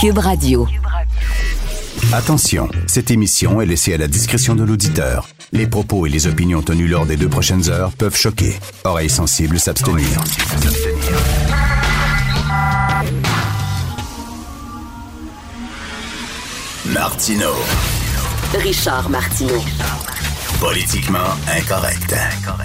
Cube Radio. Attention, cette émission est laissée à la discrétion de l'auditeur. Les propos et les opinions tenues lors des 2 prochaines heures peuvent choquer. Oreilles sensibles s'abstenir. Martineau. Richard Martineau. Politiquement incorrect.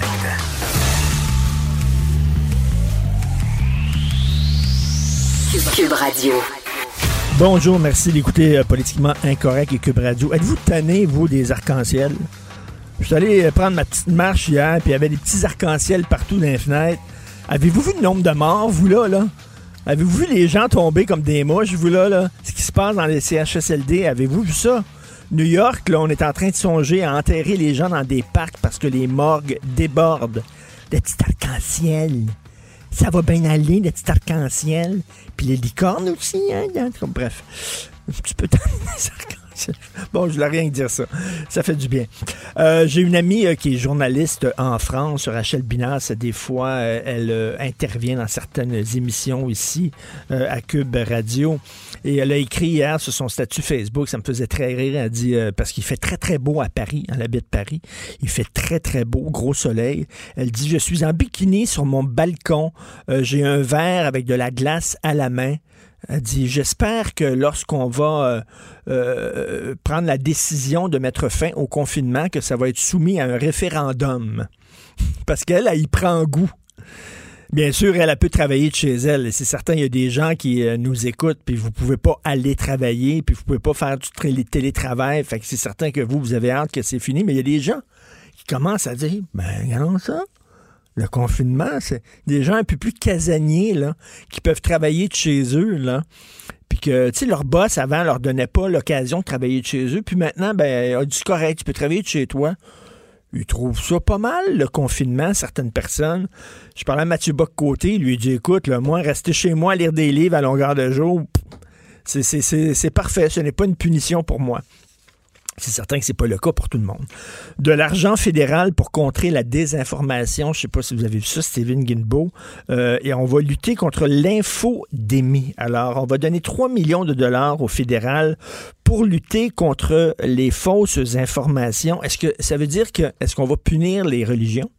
Cube Radio. Bonjour, merci d'écouter Politiquement Incorrect et Cube Radio. Êtes-vous tanné, vous, des arcs-en-ciel? Je suis allé prendre ma petite marche hier, puis il y avait des petits arcs-en-ciel partout dans les fenêtres. Avez-vous vu le nombre de morts, vous, là? Avez-vous vu les gens tomber comme des mouches, vous, là? Ce qui se passe dans les CHSLD, avez-vous vu ça? New York, là, on est en train de songer à enterrer les gens dans des parcs parce que les morgues débordent. Des petits arcs-en-ciel. Ça va bien aller, le petit arc-en-ciel. Puis les licornes aussi, hein? Bref, un petit peu tanné des arcs-en-ciel. Bon, je voulais rien dire ça. Ça fait du bien. J'ai une amie qui est journaliste en France, Rachel Binas. Des fois, elle intervient dans certaines émissions ici à Cube Radio. Et elle a écrit hier sur son statut Facebook, ça me faisait très rire, elle dit, parce qu'il fait très, très beau à Paris, elle habite Paris, il fait très, très beau, gros soleil. Elle dit, je suis en bikini sur mon balcon, j'ai un verre avec de la glace à la main. Elle dit, j'espère que lorsqu'on va prendre la décision de mettre fin au confinement, que ça va être soumis à un référendum. Parce qu'elle, elle y prend goût. Bien sûr, elle a pu travailler de chez elle. C'est certain, il y a des gens qui nous écoutent, puis vous pouvez pas aller travailler, puis vous pouvez pas faire du télétravail. Fait que c'est certain que vous avez hâte que c'est fini. Mais il y a des gens qui commencent à dire, regardons ça. Le confinement, c'est des gens un peu plus casaniers, là, qui peuvent travailler de chez eux, là. Puis que, tu sais, leur boss, avant, leur donnait pas l'occasion de travailler de chez eux. Puis maintenant, il a dit, c'est correct, tu peux travailler de chez toi. Ils trouvent ça pas mal, le confinement, certaines personnes. Je parlais à Mathieu Bock-Côté, il lui a dit, écoute, là, moi, rester chez moi à lire des livres à longueur de jour, c'est parfait, ce n'est pas une punition pour moi. C'est certain que c'est pas le cas pour tout le monde. De l'argent fédéral pour contrer la désinformation. Je sais pas si vous avez vu ça, Stephen Guilbeault. Et on va lutter contre l'infodémie. Alors, on va donner 3 millions de dollars au fédéral pour lutter contre les fausses informations. Est-ce que ça veut dire est-ce qu'on va punir les religions?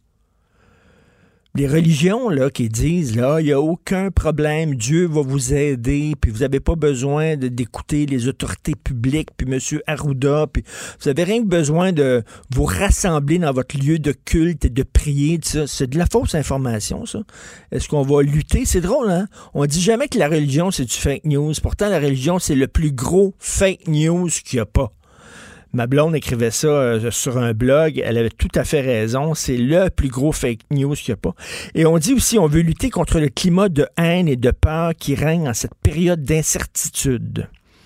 Les religions là, qui disent là, il n'y a aucun problème, Dieu va vous aider, puis vous n'avez pas besoin d'écouter les autorités publiques, puis M. Arruda, puis vous n'avez rien que besoin de vous rassembler dans votre lieu de culte et de prier, ça. C'est de la fausse information, ça. Est-ce qu'on va lutter? C'est drôle, hein? On dit jamais que la religion, c'est du fake news. Pourtant, la religion, c'est le plus gros fake news qu'il n'y a pas. Ma blonde écrivait ça sur un blog. Elle avait tout à fait raison. C'est le plus gros fake news qu'il n'y a pas. Et on dit aussi, on veut lutter contre le climat de haine et de peur qui règne en cette période d'incertitude.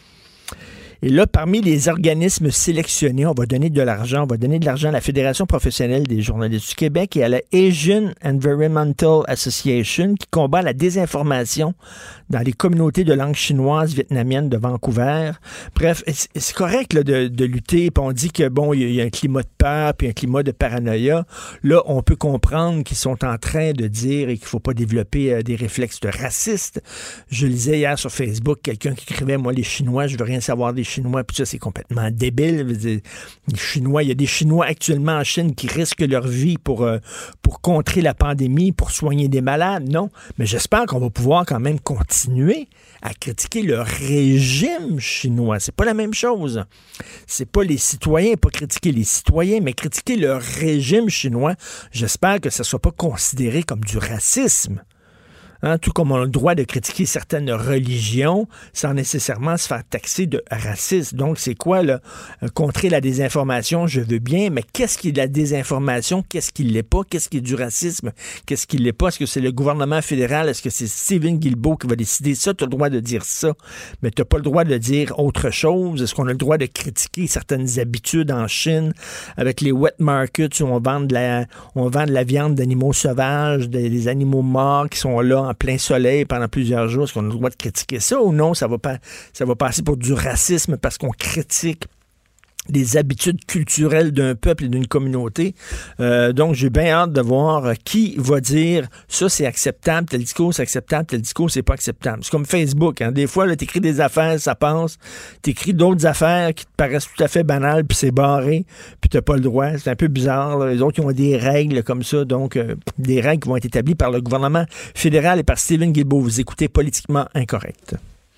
Et là, parmi les organismes sélectionnés, on va donner de l'argent. On va donner de l'argent à la Fédération professionnelle des journalistes du Québec et à la Asian Environmental Association qui combat la désinformation dans les communautés de langue chinoise, vietnamienne de Vancouver. Bref, c'est correct là, de lutter. Puis on dit que bon, il y a un climat de peur puis un climat de paranoïa. Là, on peut comprendre qu'ils sont en train de dire et qu'il faut pas développer des réflexes de racistes. Je lisais hier sur Facebook quelqu'un qui écrivait, moi, les Chinois, je veux rien savoir des Chinois, puis ça, c'est complètement débile. Les Chinois, il y a des Chinois actuellement en Chine qui risquent leur vie pour contrer la pandémie, pour soigner des malades. Non, mais j'espère qu'on va pouvoir quand même continuer à critiquer le régime chinois. C'est pas la même chose. C'est pas les citoyens, pas critiquer les citoyens, mais critiquer le régime chinois. J'espère que ça soit pas considéré comme du racisme. Hein, tout comme on a le droit de critiquer certaines religions sans nécessairement se faire taxer de raciste. Donc, c'est quoi, là? Contrer la désinformation, je veux bien, mais qu'est-ce qui est de la désinformation? Qu'est-ce qui ne l'est pas? Qu'est-ce qui est du racisme? Qu'est-ce qui ne l'est pas? Est-ce que c'est le gouvernement fédéral? Est-ce que c'est Stephen Guilbeault qui va décider ça? Tu as le droit de dire ça, mais tu n'as pas le droit de dire autre chose. Est-ce qu'on a le droit de critiquer certaines habitudes en Chine avec les wet markets où on vend de la viande d'animaux sauvages, des animaux morts qui sont là en plein soleil pendant plusieurs jours? Est-ce qu'on a le droit de critiquer ça ou non? Ça va passer pour du racisme parce qu'on critique des habitudes culturelles d'un peuple et d'une communauté. Donc, j'ai bien hâte de voir qui va dire ça, c'est acceptable, tel discours, c'est acceptable, tel discours, c'est pas acceptable. C'est comme Facebook. Hein. Des fois, tu écris des affaires, ça passe. Tu écris d'autres affaires qui te paraissent tout à fait banales, puis c'est barré, puis tu n'as pas le droit. C'est un peu bizarre. Là. Les autres, ils ont des règles comme ça. Donc, des règles qui vont être établies par le gouvernement fédéral et par Stephen Guilbeault. Vous écoutez Politiquement Incorrect.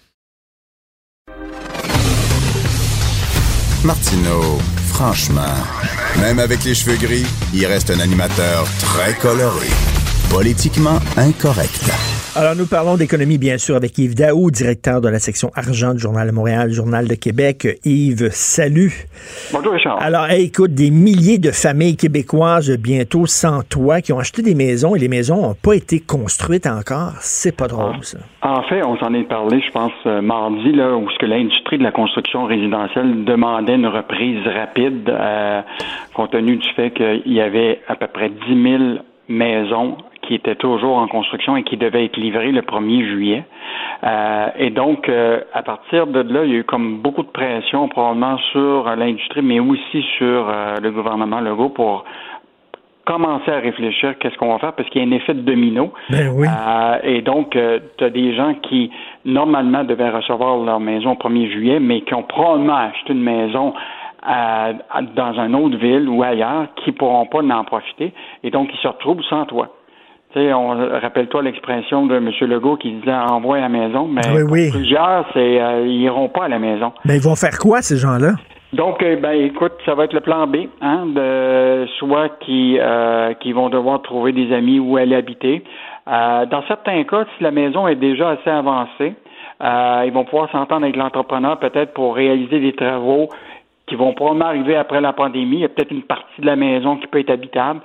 Martineau, franchement, même avec les cheveux gris, il reste un animateur très coloré. Politiquement incorrect. Alors, nous parlons d'économie, bien sûr, avec Yves Daou, directeur de la section argent du Journal de Montréal, Journal de Québec. Yves, salut. Bonjour, Richard. Alors, écoute, des milliers de familles québécoises bientôt sans toit qui ont acheté des maisons et les maisons n'ont pas été construites encore. C'est pas drôle, ça. En fait, on s'en est parlé, je pense, mardi, là, où ce que l'industrie de la construction résidentielle demandait une reprise rapide, compte tenu du fait qu'il y avait à peu près 10 000 maisons qui étaient toujours en construction et qui devaient être livrées le 1er juillet. Et donc, à partir de là, il y a eu comme beaucoup de pression probablement sur l'industrie, mais aussi sur le gouvernement Legault pour commencer à réfléchir qu'est-ce qu'on va faire, parce qu'il y a un effet de domino. Ben oui. Et donc, tu as des gens qui, normalement, devaient recevoir leur maison au 1er juillet, mais qui ont probablement acheté une maison dans une autre ville ou ailleurs, qui ne pourront pas en profiter. Et donc, ils se retrouvent sans toit. Rappelle-toi l'expression de M. Legault qui disait « envoie à la maison », mais oui. Plusieurs, ils n'iront pas à la maison. Mais ils vont faire quoi, ces gens-là? Donc, écoute, ça va être le plan B, soit qui vont devoir trouver des amis où aller habiter. Dans certains cas, si la maison est déjà assez avancée, ils vont pouvoir s'entendre avec l'entrepreneur peut-être pour réaliser des travaux qui vont probablement arriver après la pandémie. Il y a peut-être une partie de la maison qui peut être habitable.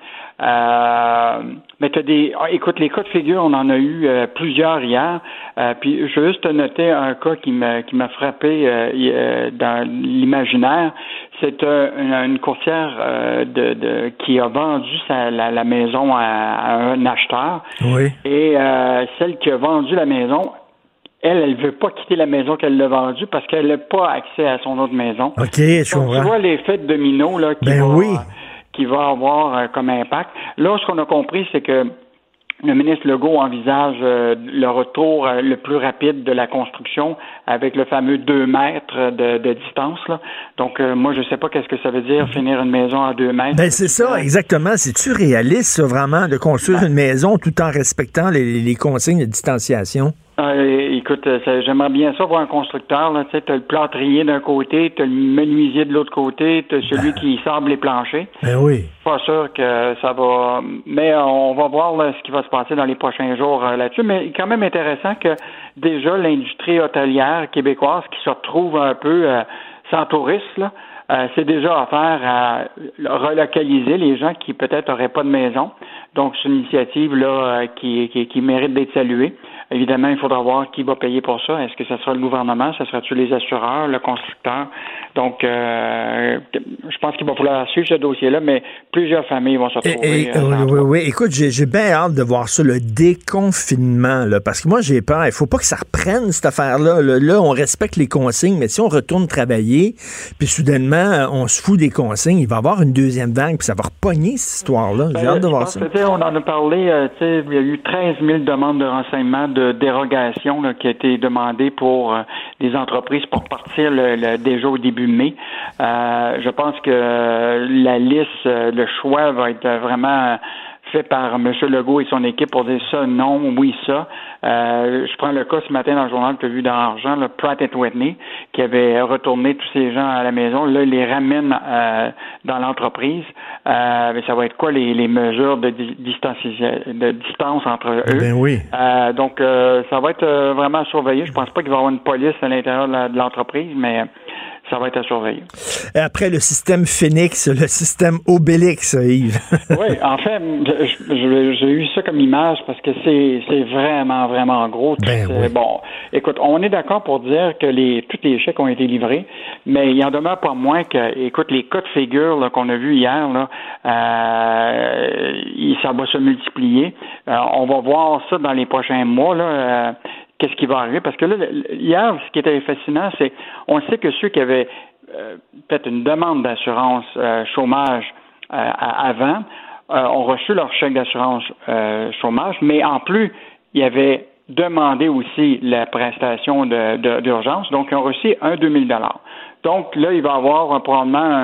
Mais écoute, les cas de figure, on en a eu plusieurs hier. Puis je veux juste noter un cas qui m'a frappé dans l'imaginaire. C'est une courtière qui a vendu la maison à un acheteur. Oui. Et celle qui a vendu la maison, elle veut pas quitter la maison qu'elle l'a vendue parce qu'elle n'a pas accès à son autre maison. OK, je comprends. Tu vois l'effet de domino là, qui va avoir comme impact. Là, ce qu'on a compris, c'est que le ministre Legault envisage le retour le plus rapide de la construction avec le fameux 2 mètres de distance. Là. Donc, moi, je sais pas qu'est-ce que ça veut dire, finir une maison à 2 mètres. C'est ça, exactement. C'est-tu réaliste, ça, vraiment, de construire une maison tout en respectant les consignes de distanciation? Écoute, j'aimerais bien ça voir un constructeur. Tu sais, t'as le plâtrier d'un côté, t'as le menuisier de l'autre côté, t'as celui qui sable les planchers. Ben oui. Pas sûr que ça va... Mais on va voir là, ce qui va se passer dans les prochains jours là-dessus. Mais quand même intéressant que déjà l'industrie hôtelière québécoise qui se retrouve un peu sans touristes, là, c'est déjà offert à relocaliser les gens qui peut-être n'auraient pas de maison. Donc, c'est une initiative là qui mérite d'être saluée. Évidemment, il faudra voir qui va payer pour ça. Est-ce que ce sera le gouvernement? Ce sera-tu les assureurs, le constructeur? Donc, je pense qu'il va falloir suivre ce dossier-là, mais plusieurs familles vont se retrouver. Oui. Écoute, j'ai bien hâte de voir ça, le déconfinement, là, parce que moi, j'ai peur. Il faut pas que ça reprenne, cette affaire-là. Là, on respecte les consignes, mais si on retourne travailler, puis soudainement, on se fout des consignes, il va y avoir une deuxième vague, puis ça va repogner, cette histoire-là. J'ai hâte de voir ça. On en a parlé, il y a eu 13 000 demandes de renseignements de dérogation là, qui a été demandée pour des entreprises pour partir déjà au début mai. Je pense que la liste, le choix va être vraiment fait par M. Legault et son équipe pour dire ça, non, oui, ça. Je prends le cas ce matin dans le journal que tu as vu dans Argent, là, Pratt & Whitney, qui avait retourné tous ces gens à la maison. Là, il les ramène dans l'entreprise. Mais ça va être quoi les mesures de distance entre eux? Ben oui. Donc, ça va être vraiment surveillé. Je pense pas qu'il va y avoir une police à l'intérieur de l'entreprise, mais ça va être à surveiller. Après le système Phoenix, le système Obélix, Yves. Oui, en fait, j'ai eu ça comme image parce que c'est vraiment, vraiment gros. Oui. Bon, écoute, on est d'accord pour dire que tous les chèques ont été livrés, mais il en demeure pas moins que, écoute, les cas de figure là, qu'on a vus hier, là, ça va se multiplier. On va voir ça dans les prochains mois, là. Qu'est-ce qui va arriver? Parce que là, hier, ce qui était fascinant, c'est on sait que ceux qui avaient fait une demande d'assurance chômage avant, ont reçu leur chèque d'assurance chômage, mais en plus, ils avaient demandé aussi la prestation d'urgence, donc ils ont reçu un 2 000 $. Donc là, il va y avoir probablement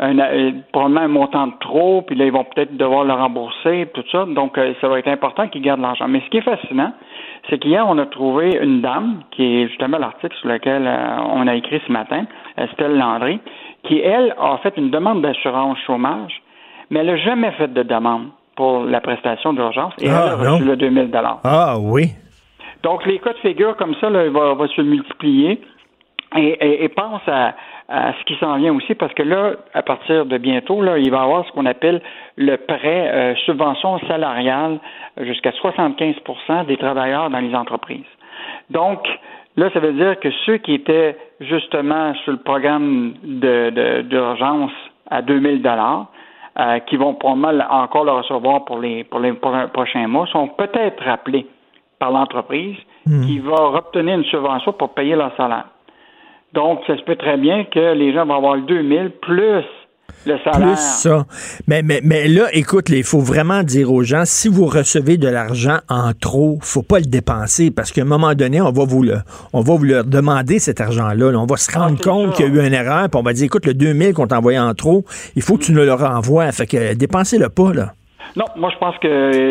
un montant de trop, puis là, ils vont peut-être devoir le rembourser, tout ça. Donc, ça va être important qu'ils gardent l'argent. Mais ce qui est fascinant, c'est qu'hier, on a trouvé une dame, qui est justement l'article sur lequel on a écrit ce matin, Estelle Landry, qui, elle, a fait une demande d'assurance chômage, mais elle n'a jamais fait de demande pour la prestation d'urgence, et elle a reçu le 2 000 $. Ah, oui. Donc, les cas de figure comme ça, là, va se multiplier. Et pense à ce qui s'en vient aussi, parce que là, à partir de bientôt, là, il va y avoir ce qu'on appelle le prêt subvention salariale jusqu'à 75% des travailleurs dans les entreprises. Donc, là, ça veut dire que ceux qui étaient justement sur le programme d'urgence à 2 000 $, qui vont probablement encore le recevoir pour les prochains mois, sont peut-être rappelés par l'entreprise qui va obtenir une subvention pour payer leur salaire. Donc, ça se peut très bien que les gens vont avoir le 2 000 plus le salaire. Plus ça. Mais là, écoute, il faut vraiment dire aux gens, si vous recevez de l'argent en trop, faut pas le dépenser, parce qu'à un moment donné, on va vous leur demander cet argent-là. Là. On va se rendre compte qu'il y a eu une erreur, puis on va dire, écoute, le 2 000 qu'on t'a envoyé en trop, il faut que tu nous le renvoies. Fait que dépensez-le pas, là. Non, moi je pense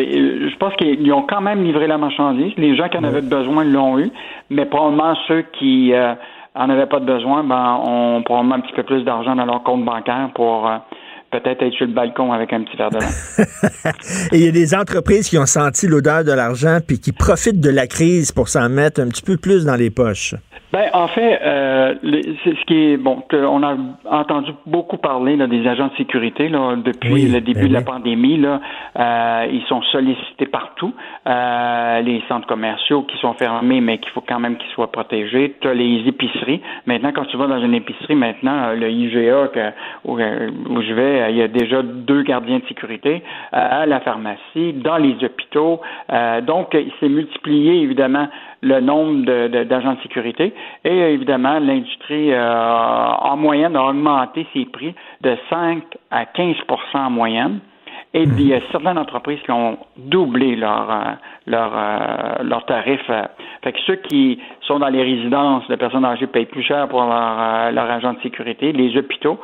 qu'ils ont quand même livré la marchandise. Les gens qui en avaient besoin l'ont eu, mais probablement ceux qui en avaient pas de besoin, ont probablement un petit peu plus d'argent dans leur compte bancaire pour peut-être être sur le balcon avec un petit verre de vin. Et il y a des entreprises qui ont senti l'odeur de l'argent puis qui profitent de la crise pour s'en mettre un petit peu plus dans les poches. Ben, en fait, c'est ce qui est qu'on a entendu beaucoup parler là, des agents de sécurité là, depuis le début de la pandémie. Là, ils sont sollicités partout. Les centres commerciaux qui sont fermés, mais qu'il faut quand même qu'ils soient protégés. Tu as les épiceries. Maintenant, quand tu vas dans une épicerie, le IGA où je vais, il y a déjà 2 gardiens de sécurité à la pharmacie, dans les hôpitaux. Donc, il s'est multiplié, évidemment, le nombre d'agents de sécurité. Et évidemment, l'industrie, en moyenne, a augmenté ses prix de 5 à 15 % en moyenne. Et il y a certaines entreprises qui ont doublé leurs tarifs. Fait que ceux qui sont dans les résidences de personnes âgées payent plus cher pour leur agent de sécurité, les hôpitaux.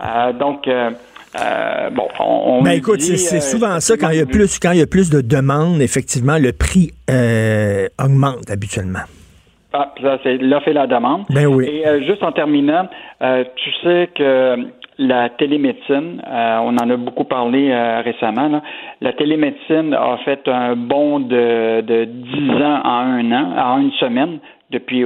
Écoute, c'est souvent ça, quand il y a plus de demandes, effectivement, le prix augmente habituellement. Ah, ça, c'est l'offre et la demande. Ben oui. Et juste en terminant, tu sais que la télémédecine, on en a beaucoup parlé récemment, là. La télémédecine a fait un bond de 10 ans en 1 an, en 1 semaine, depuis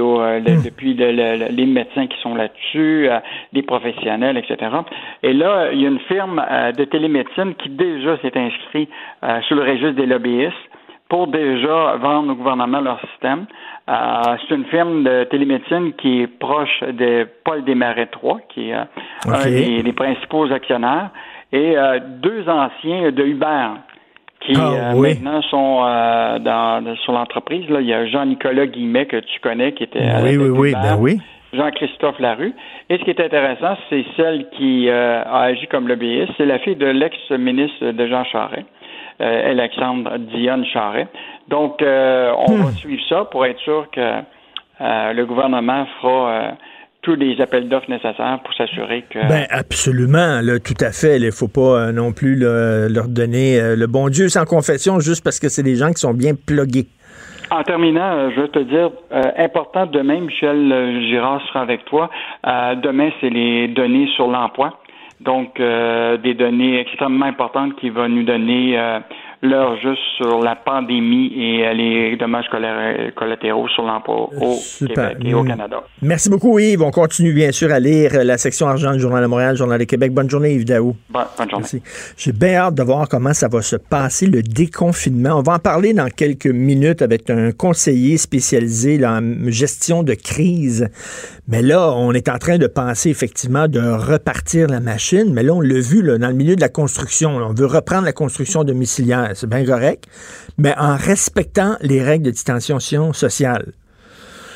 les médecins qui sont là-dessus, les professionnels, etc. Et là, il y a une firme de télémédecine qui déjà s'est inscrite sur le registre des lobbyistes pour déjà vendre au gouvernement leur système. C'est une firme de télémédecine qui est proche de Paul Desmarais III, qui est un des principaux actionnaires, et 2 anciens de Uber qui maintenant sont sur l'entreprise. Là, il y a Jean-Nicolas Guillemet, que tu connais, qui était à Uber, Jean-Christophe Larue. Et ce qui est intéressant, c'est celle qui a agi comme lobbyiste. C'est la fille de l'ex-ministre de Jean Charest, Alexandre Dionne Charest. Donc, on va suivre ça pour être sûr que le gouvernement fera tous les appels d'offres nécessaires pour s'assurer que... Ben absolument, là, tout à fait. Il ne faut pas non plus leur donner le bon Dieu sans confession juste parce que c'est des gens qui sont bien plugués. En terminant, je veux te dire, important demain, Michel Girard sera avec toi. Demain, c'est les données sur l'emploi. Donc, des données extrêmement importantes qui vont nous donner l'heure juste sur la pandémie et les dommages collatéraux sur l'emploi au Québec et au Canada. Merci beaucoup, Yves. On continue bien sûr à lire la section argent du Journal de Montréal, Journal de Québec. Bonne journée, Yves Daou. Bonne journée. Merci. J'ai bien hâte de voir comment ça va se passer, le déconfinement. On va en parler dans quelques minutes avec un conseiller spécialisé en gestion de crise. Mais là, on est en train de penser effectivement de repartir la machine. Mais là, on l'a vu là, dans le milieu de la construction. Là, on veut reprendre la construction domiciliaire. C'est bien correct, mais en respectant les règles de distanciation sociale.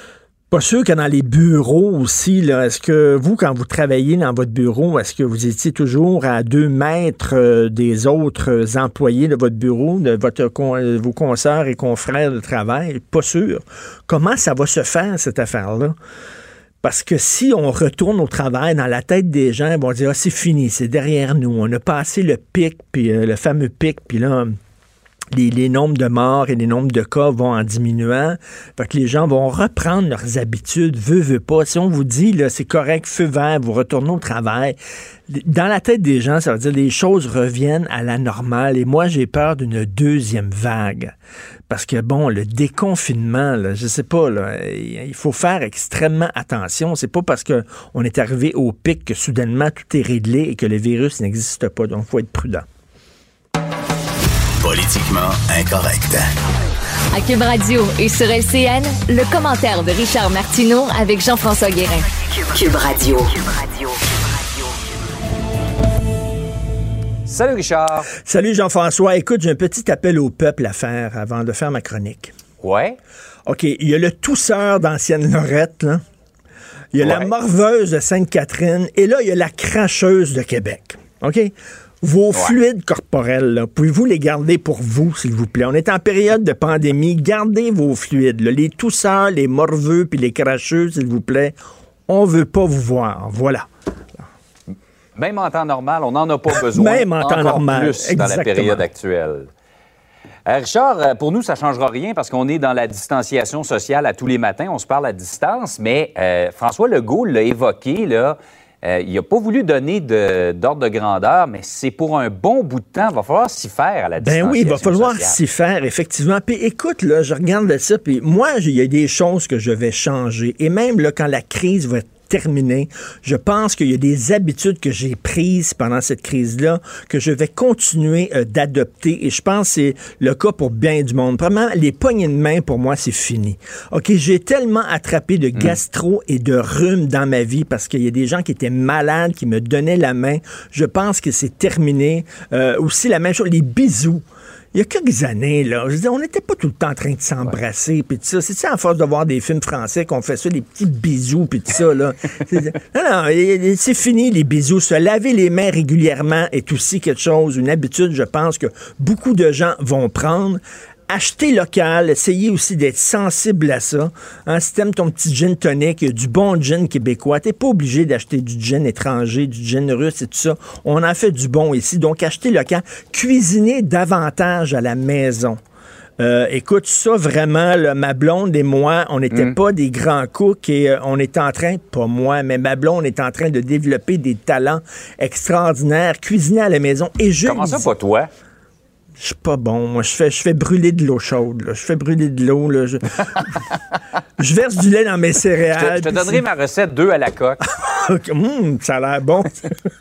Pas sûr que dans les bureaux aussi, là, est-ce que vous, quand vous travaillez dans votre bureau, est-ce que vous étiez toujours à 2 mètres des autres employés de votre bureau, de vos consoeurs et confrères de travail? Pas sûr. Comment ça va se faire, cette affaire-là? Parce que si on retourne au travail, dans la tête des gens, ils vont dire « Ah, c'est fini, c'est derrière nous. On a passé le pic, puis le fameux pic, puis là... » Les nombres de morts et les nombres de cas vont en diminuant. Fait que les gens vont reprendre leurs habitudes, veut pas. Si on vous dit, là, c'est correct, feu vert, vous retournez au travail, dans la tête des gens, ça veut dire les choses reviennent à la normale. Et moi, j'ai peur d'une deuxième vague. Parce que, bon, le déconfinement, là, je sais pas, là, il faut faire extrêmement attention. C'est pas parce qu'on est arrivé au pic que soudainement tout est réglé et que le virus n'existe pas. Donc, il faut être prudent. Politiquement incorrect. À Cube Radio et sur LCN, le commentaire de Richard Martineau avec Jean-François Guérin. Cube Radio. Salut Richard. Salut Jean-François. Écoute, j'ai un petit appel au peuple à faire avant de faire ma chronique. Ouais. OK, il y a le tousseur d'Ancienne-Lorette, là. Il y a la morveuse de Sainte-Catherine et là, il y a la cracheuse de Québec. OK? Vos fluides corporels, là, pouvez-vous les garder pour vous, s'il vous plaît? On est en période de pandémie. Gardez vos fluides, là. Les tousseurs, les morveux puis les cracheux, s'il vous plaît. On veut pas vous voir. Voilà. Même en temps normal, on n'en a pas besoin. Même en temps normal. Plus exactement. Dans la période actuelle. Richard, pour nous, ça ne changera rien parce qu'on est dans la distanciation sociale à tous les matins. On se parle à distance, mais François Legault l'a évoqué, là. Il n'a pas voulu donner d'ordre de grandeur, mais c'est pour un bon bout de temps. Il va falloir s'y faire à la distanciation. Ben oui, il va falloir s'y faire, effectivement. Puis écoute, là, je regarde ça, puis moi, il y a des choses que je vais changer. Et même là, quand la crise va terminée, je pense qu'il y a des habitudes que j'ai prises pendant cette crise-là que je vais continuer d'adopter. Et je pense que c'est le cas pour bien du monde. Premièrement, les poignées de main, pour moi, c'est fini. OK, j'ai tellement attrapé de gastro et de rhume dans ma vie parce qu'il y a des gens qui étaient malades, qui me donnaient la main. Je pense que c'est terminé. Aussi, la même chose, les bisous. Il y a quelques années, là, je veux dire, on n'était pas tout le temps en train de s'embrasser, puis tout ça. C'est ça, à force de voir des films français qu'on fait ça, des petits bisous, puis tout ça, là. Non, c'est fini, les bisous. Se laver les mains régulièrement est aussi quelque chose, une habitude, je pense, que beaucoup de gens vont prendre. Acheter local, essayez aussi d'être sensible à ça. Hein, si t'aimes ton petit gin tonic, du bon gin québécois, t'es pas obligé d'acheter du gin étranger, du gin russe et tout ça. On en fait du bon ici. Donc, achetez local. Cuisinez davantage à la maison. Écoute, ça vraiment, là, ma blonde et moi, on n'était pas des grands cooks et on est en train, pas moi, mais ma blonde est en train de développer des talents extraordinaires. Cuisiner à la maison. Et comment ça, pas toi? Je suis pas bon. Moi, je fais brûler de l'eau chaude. Là. Je fais brûler de l'eau. Là. Je verse du lait dans mes céréales. Je te donnerai ma recette 2 à la coque. Ça a l'air bon.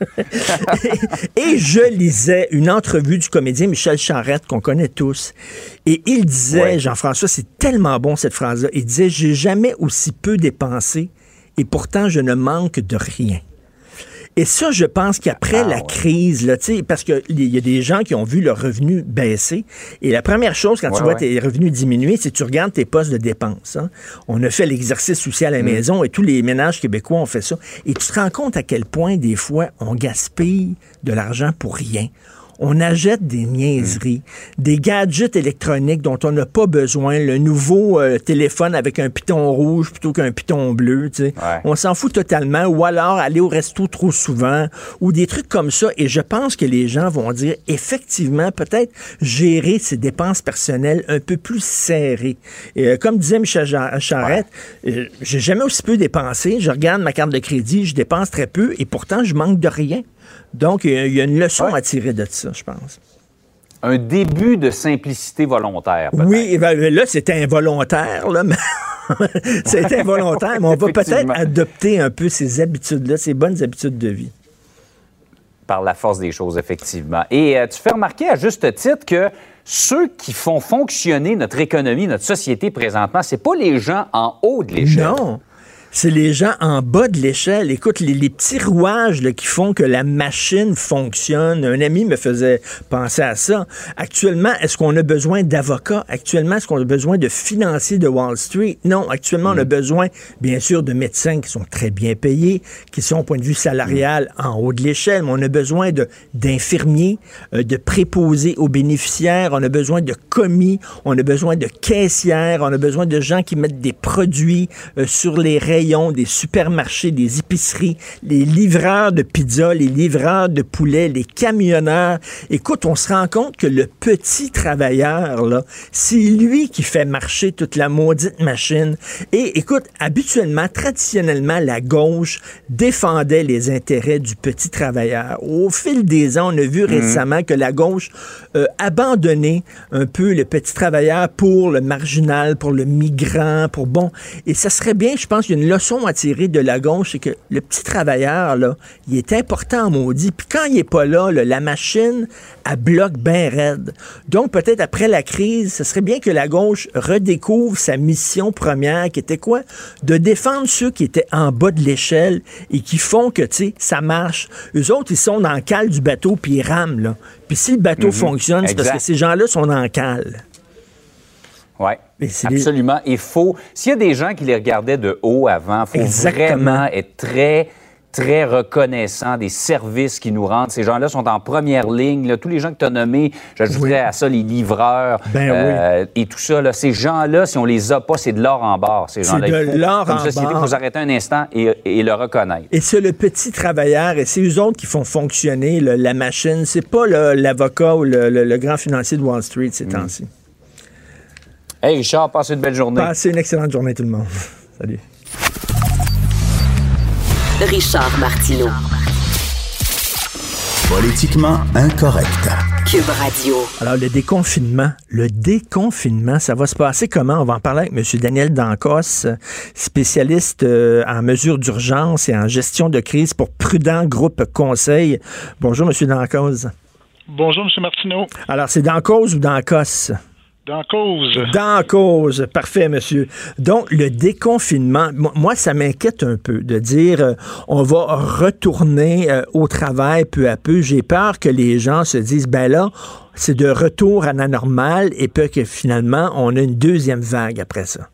et je lisais une entrevue du comédien Michel Charette, qu'on connaît tous. Et il disait, Jean-François, c'est tellement bon cette phrase-là. Il disait, j'ai jamais aussi peu dépensé et pourtant je ne manque de rien. Et ça, je pense qu'après la crise, là, parce qu'il y a des gens qui ont vu leurs revenus baisser. Et la première chose, quand tu vois tes revenus diminuer, c'est que tu regardes tes postes de dépenses. Hein. On a fait l'exercice aussi à la maison et tous les ménages québécois ont fait ça. Et tu te rends compte à quel point, des fois, on gaspille de l'argent pour rien. On achète des niaiseries, des gadgets électroniques dont on n'a pas besoin, le nouveau téléphone avec un piton rouge plutôt qu'un piton bleu, tu sais. On s'en fout totalement, ou alors aller au resto trop souvent, ou des trucs comme ça. Et je pense que les gens vont dire, effectivement, peut-être gérer ses dépenses personnelles un peu plus serrées. Et, comme disait Michel Charette, j'ai jamais aussi peu dépensé. Je regarde ma carte de crédit, je dépense très peu, et pourtant, je manque de rien. Donc, il y a une leçon à tirer de ça, je pense. Un début de simplicité volontaire, peut-être. Oui, là, c'était involontaire, là, mais c'était involontaire, mais on va peut-être adopter un peu ces habitudes-là, ces bonnes habitudes de vie. Par la force des choses, effectivement. Et tu fais remarquer à juste titre que ceux qui font fonctionner notre économie, notre société présentement, c'est pas les gens en haut de l'échelle. Non. C'est les gens en bas de l'échelle. Écoute, les petits rouages là, qui font que la machine fonctionne. Un ami me faisait penser à ça. Actuellement, est-ce qu'on a besoin d'avocats? Actuellement, est-ce qu'on a besoin de financiers de Wall Street? Non. Actuellement, on a besoin, bien sûr, de médecins qui sont très bien payés, qui sont, au point de vue salarial, en haut de l'échelle. Mais on a besoin d'infirmiers, de préposés aux bénéficiaires. On a besoin de commis. On a besoin de caissières. On a besoin de gens qui mettent des produits sur les rayons des supermarchés, des épiceries, les livreurs de pizza, les livreurs de poulet, les camionneurs. Écoute, on se rend compte que le petit travailleur, là, c'est lui qui fait marcher toute la maudite machine. Et écoute, habituellement, traditionnellement, la gauche défendait les intérêts du petit travailleur. Au fil des ans, on a vu récemment que la gauche abandonnait un peu le petit travailleur pour le marginal, pour le migrant, pour bon. Et ça serait bien, je pense, qu'il y a une leçon à tirer de la gauche, c'est que le petit travailleur, là, il est important en maudit. Puis quand il n'est pas là, la machine, elle bloque bien raide. Donc, peut-être après la crise, ce serait bien que la gauche redécouvre sa mission première, qui était quoi? De défendre ceux qui étaient en bas de l'échelle et qui font que, tu sais, ça marche. Eux autres, ils sont dans le cale du bateau, puis ils rament, là. Puis si le bateau fonctionne, c'est parce que ces gens-là sont dans le cale. Oui, absolument. Il faut... S'il y a des gens qui les regardaient de haut avant, il faut vraiment être très, très reconnaissant des services qu'ils nous rendent. Ces gens-là sont en première ligne. Là. Tous les gens que tu as nommés, j'ajouterais à ça les livreurs et tout ça. Là. Ces gens-là, si on les a pas, c'est de l'or en barre. Ces gens-là, c'est de l'or en barre. Comme société, il faut s'arrêter un instant et le reconnaître. Et c'est le petit travailleur, et c'est eux autres qui font fonctionner la machine. C'est pas l'avocat ou le grand financier de Wall Street ces temps-ci. Hey Richard, passez une belle journée. Passez une excellente journée tout le monde. Salut. Richard Martineau. Politiquement incorrect. Cube Radio. Alors, le déconfinement, ça va se passer comment? On va en parler avec M. Daniel Dancos, spécialiste en mesures d'urgence et en gestion de crise pour Prudent Groupe Conseil. Bonjour, M. Dancos. Bonjour, M. Martineau. Alors, c'est Dancos ou Dancos? Dans cause. Dans cause. Parfait, monsieur. Donc, le déconfinement, moi, ça m'inquiète un peu de dire on va retourner au travail peu à peu. J'ai peur que les gens se disent, ben là, c'est de retour à la normale et puis que finalement, on a une deuxième vague après ça.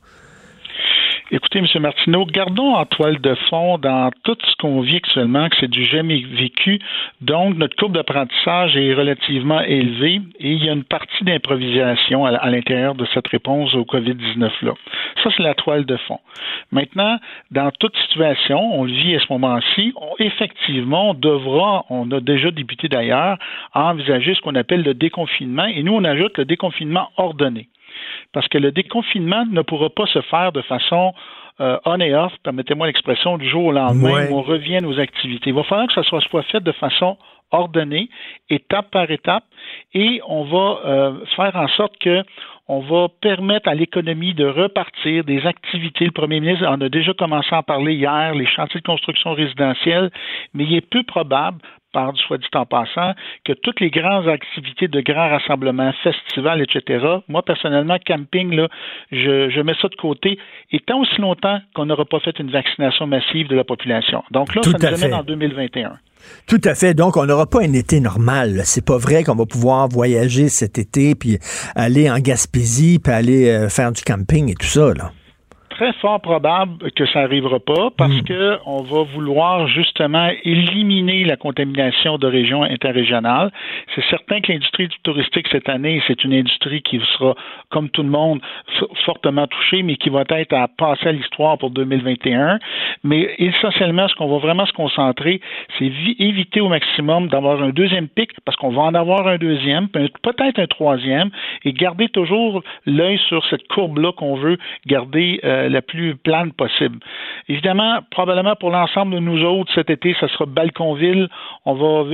Écoutez, M. Martineau, gardons en toile de fond dans tout ce qu'on vit actuellement, que c'est du jamais vécu. Donc, notre courbe d'apprentissage est relativement élevée et il y a une partie d'improvisation à l'intérieur de cette réponse au COVID-19-là. Ça, c'est la toile de fond. Maintenant, dans toute situation, on le vit à ce moment-ci, effectivement, on a déjà débuté d'ailleurs, à envisager ce qu'on appelle le déconfinement et nous, on ajoute le déconfinement ordonné. Parce que le déconfinement ne pourra pas se faire de façon on et off, permettez-moi l'expression, du jour au lendemain, où on revient à nos activités. Il va falloir que ça soit fait de façon ordonnée, étape par étape, et on va faire en sorte que on va permettre à l'économie de repartir des activités. Le premier ministre en a déjà commencé à en parler hier, les chantiers de construction résidentielle, mais il est peu probable, soit dit en passant, que toutes les grandes activités de grands rassemblements, festivals, etc., moi, personnellement, camping, là, je mets ça de côté, et tant aussi longtemps qu'on n'aura pas fait une vaccination massive de la population. Donc là, ça nous amène en 2021. Tout à fait. Donc, on n'aura pas un été normal. C'est pas vrai qu'on va pouvoir voyager cet été, puis aller en Gaspésie, puis aller faire du camping et tout ça, là. Très fort probable que ça n'arrivera pas parce que on va vouloir justement éliminer la contamination de régions interrégionales. C'est certain que l'industrie touristique cette année, c'est une industrie qui sera, comme tout le monde, fortement touchée, mais qui va être à passer à l'histoire pour 2021. Mais essentiellement, ce qu'on va vraiment se concentrer, c'est éviter au maximum d'avoir un deuxième pic, parce qu'on va en avoir un deuxième, peut-être un troisième, et garder toujours l'œil sur cette courbe-là qu'on veut garder la plus plane possible. Évidemment, probablement pour l'ensemble de nous autres, cet été, ça sera Balconville. On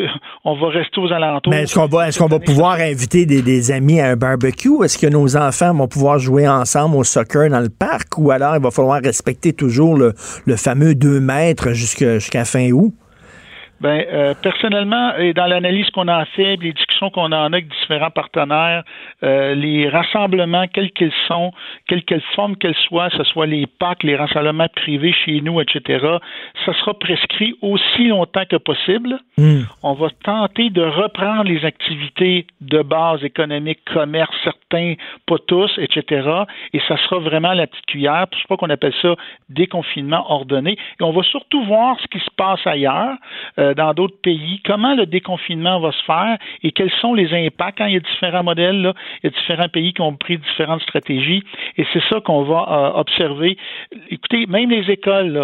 va rester aux alentours. Mais est-ce qu'on va pouvoir inviter des amis à un barbecue? Est-ce que nos enfants vont pouvoir jouer ensemble au soccer dans le parc? Ou alors il va falloir respecter toujours le fameux 2 mètres jusqu'à fin août? Personnellement, et dans l'analyse qu'on a fait, les discussions discussions qu'on en a avec différents partenaires, les rassemblements, quels qu'ils sont, quelle forme qu'elles soient, que ce soit les PAC, les rassemblements privés chez nous, etc., ça sera prescrit aussi longtemps que possible. On va tenter de reprendre les activités de base économique, commerce, certains, pas tous, etc., et ça sera vraiment la petite cuillère. C'est pas qu'on appelle ça déconfinement ordonné. Et on va surtout voir ce qui se passe ailleurs, dans d'autres pays, comment le déconfinement va se faire et quels sont les impacts. Quand il y a différents modèles, là, il y a différents pays qui ont pris différentes stratégies et c'est ça qu'on va observer. Écoutez, même les écoles, là,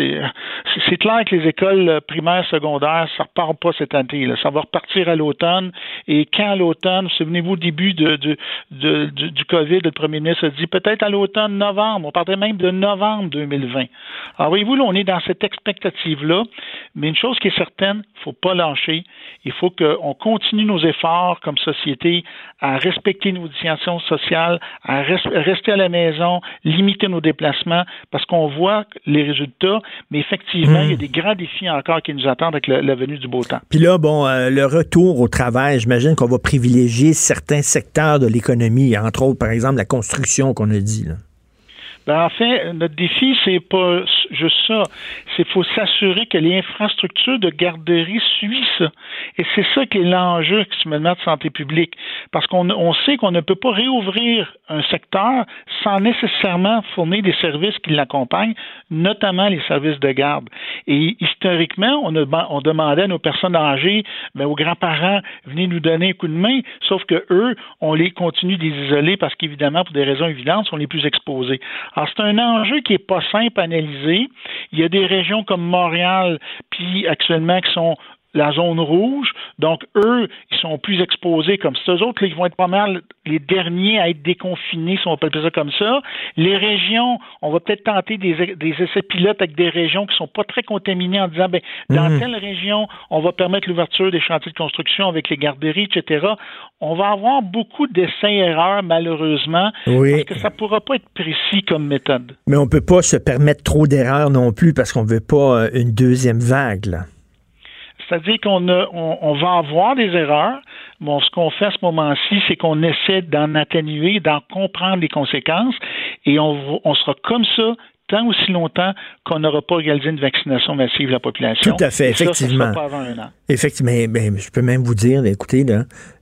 c'est clair que les écoles primaires, secondaires, ça repart pas cette année. Là. Ça va repartir à l'automne et quand à l'automne, souvenez-vous au début du COVID, le premier ministre a dit peut-être à l'automne, novembre. On parlait même de novembre 2020. Alors voyez-vous, là, on est dans cette expectative-là, mais une chose qui est certaine, il ne faut pas lâcher. Il faut qu'on continue nos efforts comme société à respecter nos distanciations sociales, à rester à la maison, limiter nos déplacements, parce qu'on voit les résultats, mais effectivement, il y a des grands défis encore qui nous attendent avec la venue du beau temps. Puis là, le retour au travail, j'imagine qu'on va privilégier certains secteurs de l'économie, entre autres, par exemple, la construction qu'on a dit, là. Ben, en fait, notre défi, c'est pas juste ça. C'est qu'il faut s'assurer que l'infrastructure de garderie suit ça. Et c'est ça qui est l'enjeu actuellement de santé publique. Parce qu'on sait qu'on ne peut pas réouvrir un secteur sans nécessairement fournir des services qui l'accompagnent, notamment les services de garde. Et historiquement, on demandait à nos personnes âgées, aux grands-parents, venez nous donner un coup de main, sauf que eux, on les continue de les isoler parce qu'évidemment, pour des raisons évidentes, sont les plus exposés. Alors, c'est un enjeu qui n'est pas simple à analyser. Il y a des régions comme Montréal, puis actuellement, qui sont la zone rouge. Donc, eux, ils sont plus exposés comme ça. Eux autres, là, ils vont être pas mal les derniers à être déconfinés, si on peut appeler ça comme ça. Les régions, on va peut-être tenter des essais pilotes avec des régions qui sont pas très contaminées en disant, dans telle région, on va permettre l'ouverture des chantiers de construction avec les garderies, etc. On va avoir beaucoup d'essais-erreurs, malheureusement, parce que ça pourra pas être précis comme méthode. Mais on peut pas se permettre trop d'erreurs non plus parce qu'on veut pas une deuxième vague, là. C'est-à-dire qu'on va avoir des erreurs. Bon, ce qu'on fait à ce moment-ci, c'est qu'on essaie d'en atténuer, d'en comprendre les conséquences, et on sera comme ça tant aussi longtemps qu'on n'aura pas réalisé une vaccination massive de la population. Tout à fait, effectivement. Ça sera pas avant 1 an. Effectivement, mais je peux même vous dire, écoutez, là,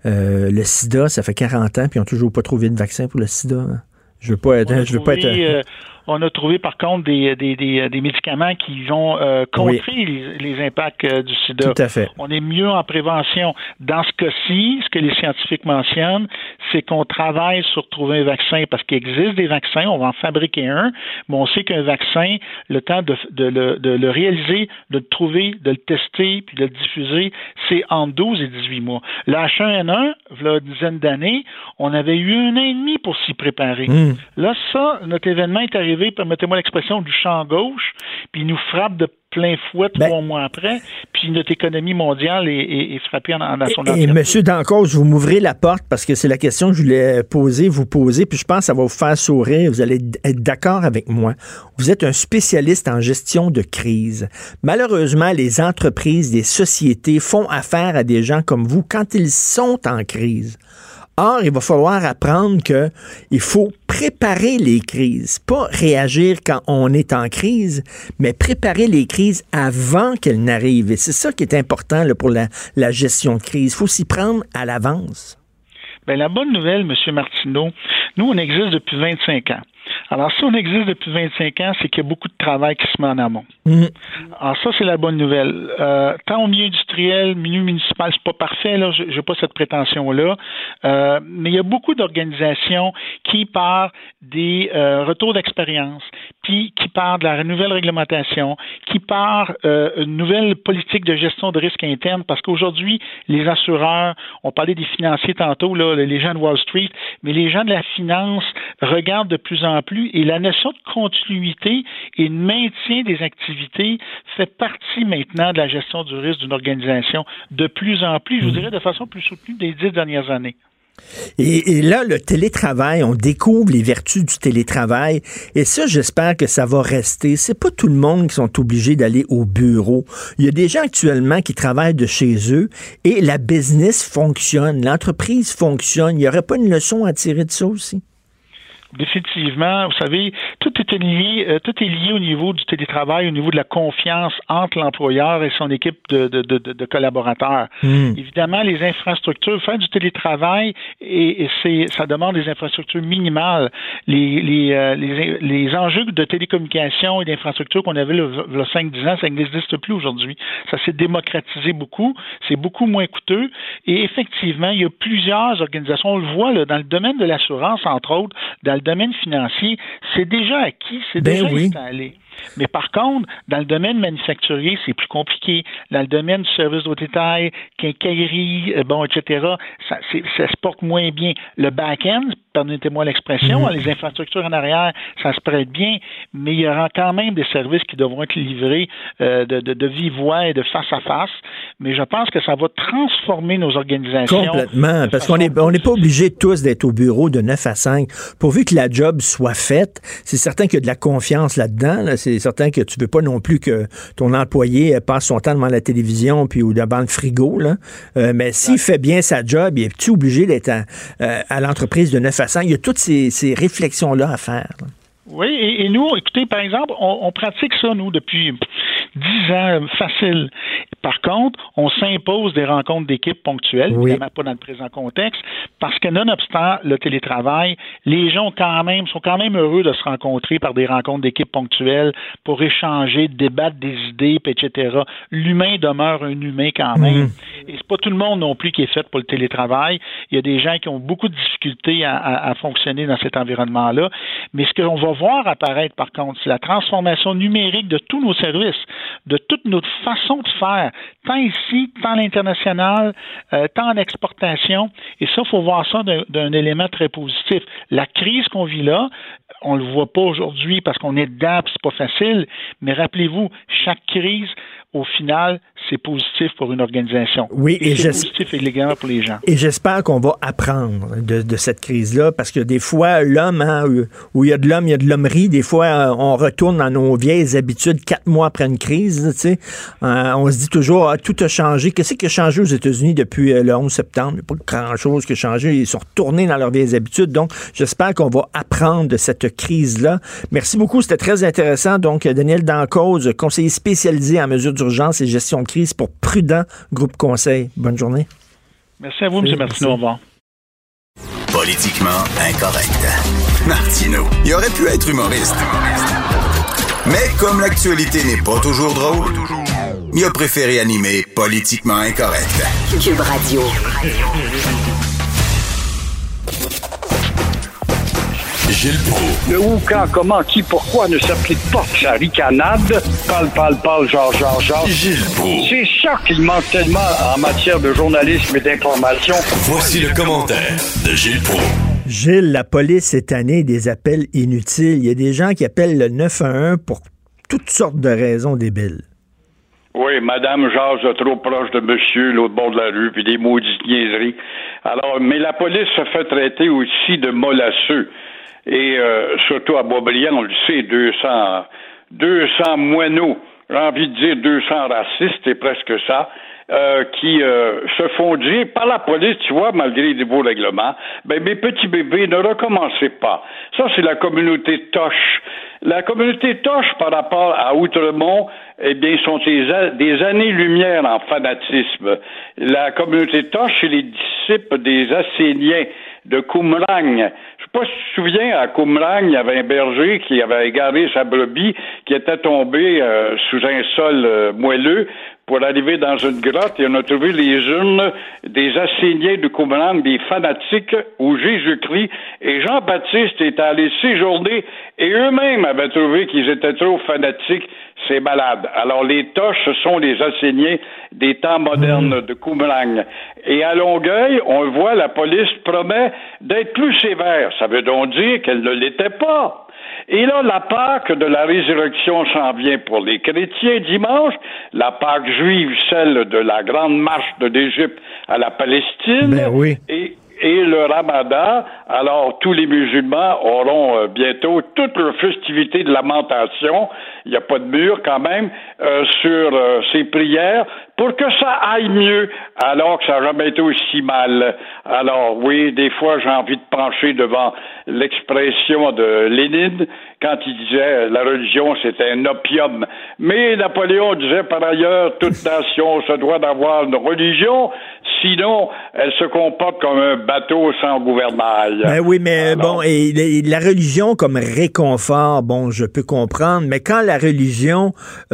le sida, ça fait 40 ans, puis ils n'ont toujours pas trouvé de vaccin pour le sida. Hein. Je veux pas être... On a trouvé, par contre, des médicaments qui vont contrer les impacts du sida. Tout à fait. On est mieux en prévention. Dans ce cas-ci, ce que les scientifiques mentionnent, c'est qu'on travaille sur trouver un vaccin parce qu'il existe des vaccins. On va en fabriquer un, mais on sait qu'un vaccin, le temps de le réaliser, de le trouver, de le tester, puis de le diffuser, c'est entre 12 et 18 mois. Le H1N1, il y a une dizaine d'années, on avait eu 1 an et demi pour s'y préparer. Là, ça, notre événement est arrivé, permettez-moi l'expression, du champ gauche, puis il nous frappe de plein fouet 3 mois après, puis notre économie mondiale est frappée dans son entièreté. Et M. Dancause, vous m'ouvrez la porte parce que c'est la question que je voulais vous poser, puis je pense que ça va vous faire sourire, vous allez être d'accord avec moi. Vous êtes un spécialiste en gestion de crise. Malheureusement, les entreprises, les sociétés font affaire à des gens comme vous quand ils sont en crise. Or, il va falloir apprendre qu'il faut préparer les crises, pas réagir quand on est en crise, mais préparer les crises avant qu'elles n'arrivent. Et c'est ça qui est important là, pour la gestion de crise. Il faut s'y prendre à l'avance. Bien, la bonne nouvelle, M. Martineau, nous, on existe depuis 25 ans. Alors, si on existe depuis 25 ans, c'est qu'il y a beaucoup de travail qui se met en amont. Alors, ça, c'est la bonne nouvelle. Tant au milieu industriel, milieu municipal, c'est pas parfait, là, j'ai pas cette prétention-là, mais il y a beaucoup d'organisations qui partent des retours d'expérience, puis qui partent de la nouvelle réglementation, qui partent une nouvelle politique de gestion de risque interne, parce qu'aujourd'hui, les assureurs, on parlait des financiers tantôt, là, les gens de Wall Street, mais les gens de la finance regardent de plus en plus, et la notion de continuité et de maintien des activités fait partie maintenant de la gestion du risque d'une organisation de plus en plus, je vous dirais de façon plus soutenue des 10 dernières années. Et là, le télétravail, on découvre les vertus du télétravail. Et ça, j'espère que ça va rester. C'est pas tout le monde qui sont obligés d'aller au bureau. Il y a des gens actuellement qui travaillent de chez eux et la business fonctionne, l'entreprise fonctionne. Il n'y aurait pas une leçon à tirer de ça aussi? Définitivement, vous savez, tout est lié au niveau du télétravail, au niveau de la confiance entre l'employeur et son équipe de collaborateurs. Évidemment, les infrastructures, faire du télétravail, ça demande des infrastructures minimales. Les enjeux de télécommunications et d'infrastructures qu'on avait il y a 5-10 ans, ça n'existe plus aujourd'hui. Ça s'est démocratisé beaucoup, c'est beaucoup moins coûteux et effectivement, il y a plusieurs organisations, on le voit là, dans le domaine de l'assurance, entre autres, dans le domaine financier, c'est déjà acquis, c'est déjà installé. Mais par contre, dans le domaine manufacturier, c'est plus compliqué. Dans le domaine du service au détail, quincaillerie, etc., ça se porte moins bien. Le back-end, permettez-moi l'expression, les infrastructures en arrière, ça se prête bien, mais il y aura quand même des services qui devront être livrés de vive voix et de face à face. Mais je pense que ça va transformer nos organisations. Complètement, parce qu'on n'est pas obligés tous d'être au bureau de 9 à 5. Pourvu que la job soit faite, c'est certain qu'il y a de la confiance là-dedans. Là. C'est certain que tu veux pas non plus que ton employé passe son temps devant la télévision puis ou devant le frigo. Là. Mais s'il fait bien sa job, il est-tu obligé d'être à l'entreprise de 9 à 5? Il y a toutes ces réflexions-là à faire. Là. Oui, et nous, écoutez, par exemple, on pratique ça, nous, depuis 10 ans, facile. Par contre, on s'impose des rencontres d'équipe ponctuelles, évidemment pas dans le présent contexte, parce que nonobstant le télétravail, les gens sont quand même heureux de se rencontrer par des rencontres d'équipe ponctuelles pour échanger, débattre des idées, etc. L'humain demeure un humain quand même. Et c'est pas tout le monde non plus qui est fait pour le télétravail. Il y a des gens qui ont beaucoup de difficultés à fonctionner dans cet environnement-là. Mais ce qu'on va voir apparaître, par contre, c'est la transformation numérique de tous nos services, de toute notre façon de faire, tant ici, tant à l'international, tant en exportation. Et ça, il faut voir ça d'un élément très positif. La crise qu'on vit là, on le voit pas aujourd'hui parce qu'on est dedans, puis c'est pas facile, mais rappelez-vous, chaque crise, au final, c'est positif pour une organisation. Oui, et c'est positif également pour les gens. Et j'espère qu'on va apprendre de cette crise-là, parce que des fois, l'homme, où il y a de l'homme, il y a de l'hommerie. Des fois, on retourne dans nos vieilles habitudes 4 mois après une crise. Tu sais, on se dit toujours, tout a changé. Qu'est-ce qui a changé aux États-Unis depuis le 11 septembre? Il n'y a pas grand-chose qui a changé. Ils sont retournés dans leurs vieilles habitudes. Donc, j'espère qu'on va apprendre de cette crise-là. Merci beaucoup, c'était très intéressant. Donc, Daniel Dancause, conseiller spécialisé en mesures d'urgence et gestion de crise pour Prudent Groupe Conseil. Bonne journée. Merci à vous, M. Martineau. Au revoir. Politiquement incorrect. Martineau, il aurait pu être humoriste. Mais comme l'actualité n'est pas toujours drôle, il a préféré animer Politiquement incorrect. Cube Radio. Gilles Proulx. Le où, quand, comment, qui, pourquoi ne s'applique pas sa ricanade. Parle, genre. Gilles Proulx. C'est ça qu'il manque tellement en matière de journalisme et d'information. Voici le commentaire de Gilles Proulx. Gilles, la police cette année des appels inutiles. Il y a des gens qui appellent le 911 pour toutes sortes de raisons débiles. Oui, madame jase trop proche de monsieur, l'autre bord de la rue, puis des maudites niaiseries. Alors, mais la police se fait traiter aussi de molasseux. Et surtout à Boisbriand, on le sait, 200 moineaux, j'ai envie de dire 200 racistes, c'est presque ça, qui se font dire par la police, tu vois, malgré les beaux règlements, mes petits bébés, ne recommencez pas. Ça, c'est la communauté Toche. La communauté Toche, par rapport à Outremont, eh bien, sont des années-lumière en fanatisme. La communauté Toche, c'est les disciples des Asséniens de Qumran. Je sais pas si tu te souviens, à Qumran, il y avait un berger qui avait égaré sa brebis, qui était tombé sous un sol moelleux pour arriver dans une grotte, et on a trouvé les urnes des Asséniens de Qumran, des fanatiques, où Jésus-Christ et Jean-Baptiste étaient allés séjourner, et eux-mêmes avaient trouvé qu'ils étaient trop fanatiques. C'est malade. Alors, les Toches, ce sont les Asséniens des temps modernes de Qumran. Et à Longueuil, on le voit, la police promet d'être plus sévère. Ça veut donc dire qu'elle ne l'était pas. Et là, la Pâque de la résurrection s'en vient pour les chrétiens dimanche. La Pâque juive, celle de la grande marche de l'Égypte à la Palestine. Ben oui. et le Ramadan. Alors, tous les musulmans auront bientôt toutes leurs festivités de lamentation. Il n'y a pas de mur quand même sur ces prières pour que ça aille mieux, alors que ça n'a jamais été aussi mal. Alors, oui, des fois, j'ai envie de pencher devant l'expression de Lénine quand il disait la religion, c'était un opium. Mais Napoléon disait par ailleurs, toute nation se doit d'avoir une religion, sinon elle se comporte comme un bateau sans gouvernail. Ben oui, mais alors, bon, et la religion comme réconfort, bon, je peux comprendre, mais quand la religion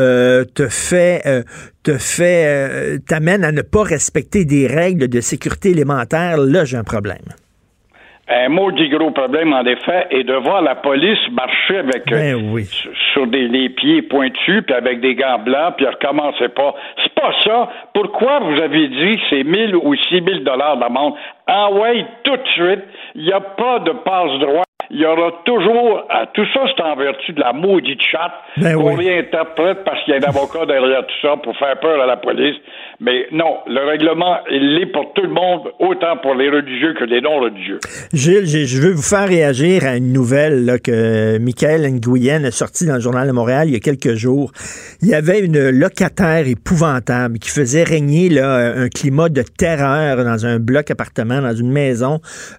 t'amène à ne pas respecter des règles de sécurité élémentaire, là, j'ai un problème. Un maudit gros problème, en effet, est de voir la police marcher avec sur les pieds pointus, puis avec des gants blancs, puis recommencez pas. C'est pas ça. Pourquoi vous avez dit que c'est 1 000 ou 6 000 $ d'amende? Ah ouais, tout de suite, il n'y a pas de passe-droit. Il y aura toujours... tout ça, c'est en vertu de la maudite chatte qu'on réinterprète parce qu'il y a un avocat derrière tout ça pour faire peur à la police. Mais non, le règlement, il l'est pour tout le monde, autant pour les religieux que les non-religieux. Gilles, je veux vous faire réagir à une nouvelle là, que Michael Nguyen a sortie dans le Journal de Montréal il y a quelques jours. Il y avait une locataire épouvantable qui faisait régner là, un climat de terreur dans un bloc appartement, dans une maison.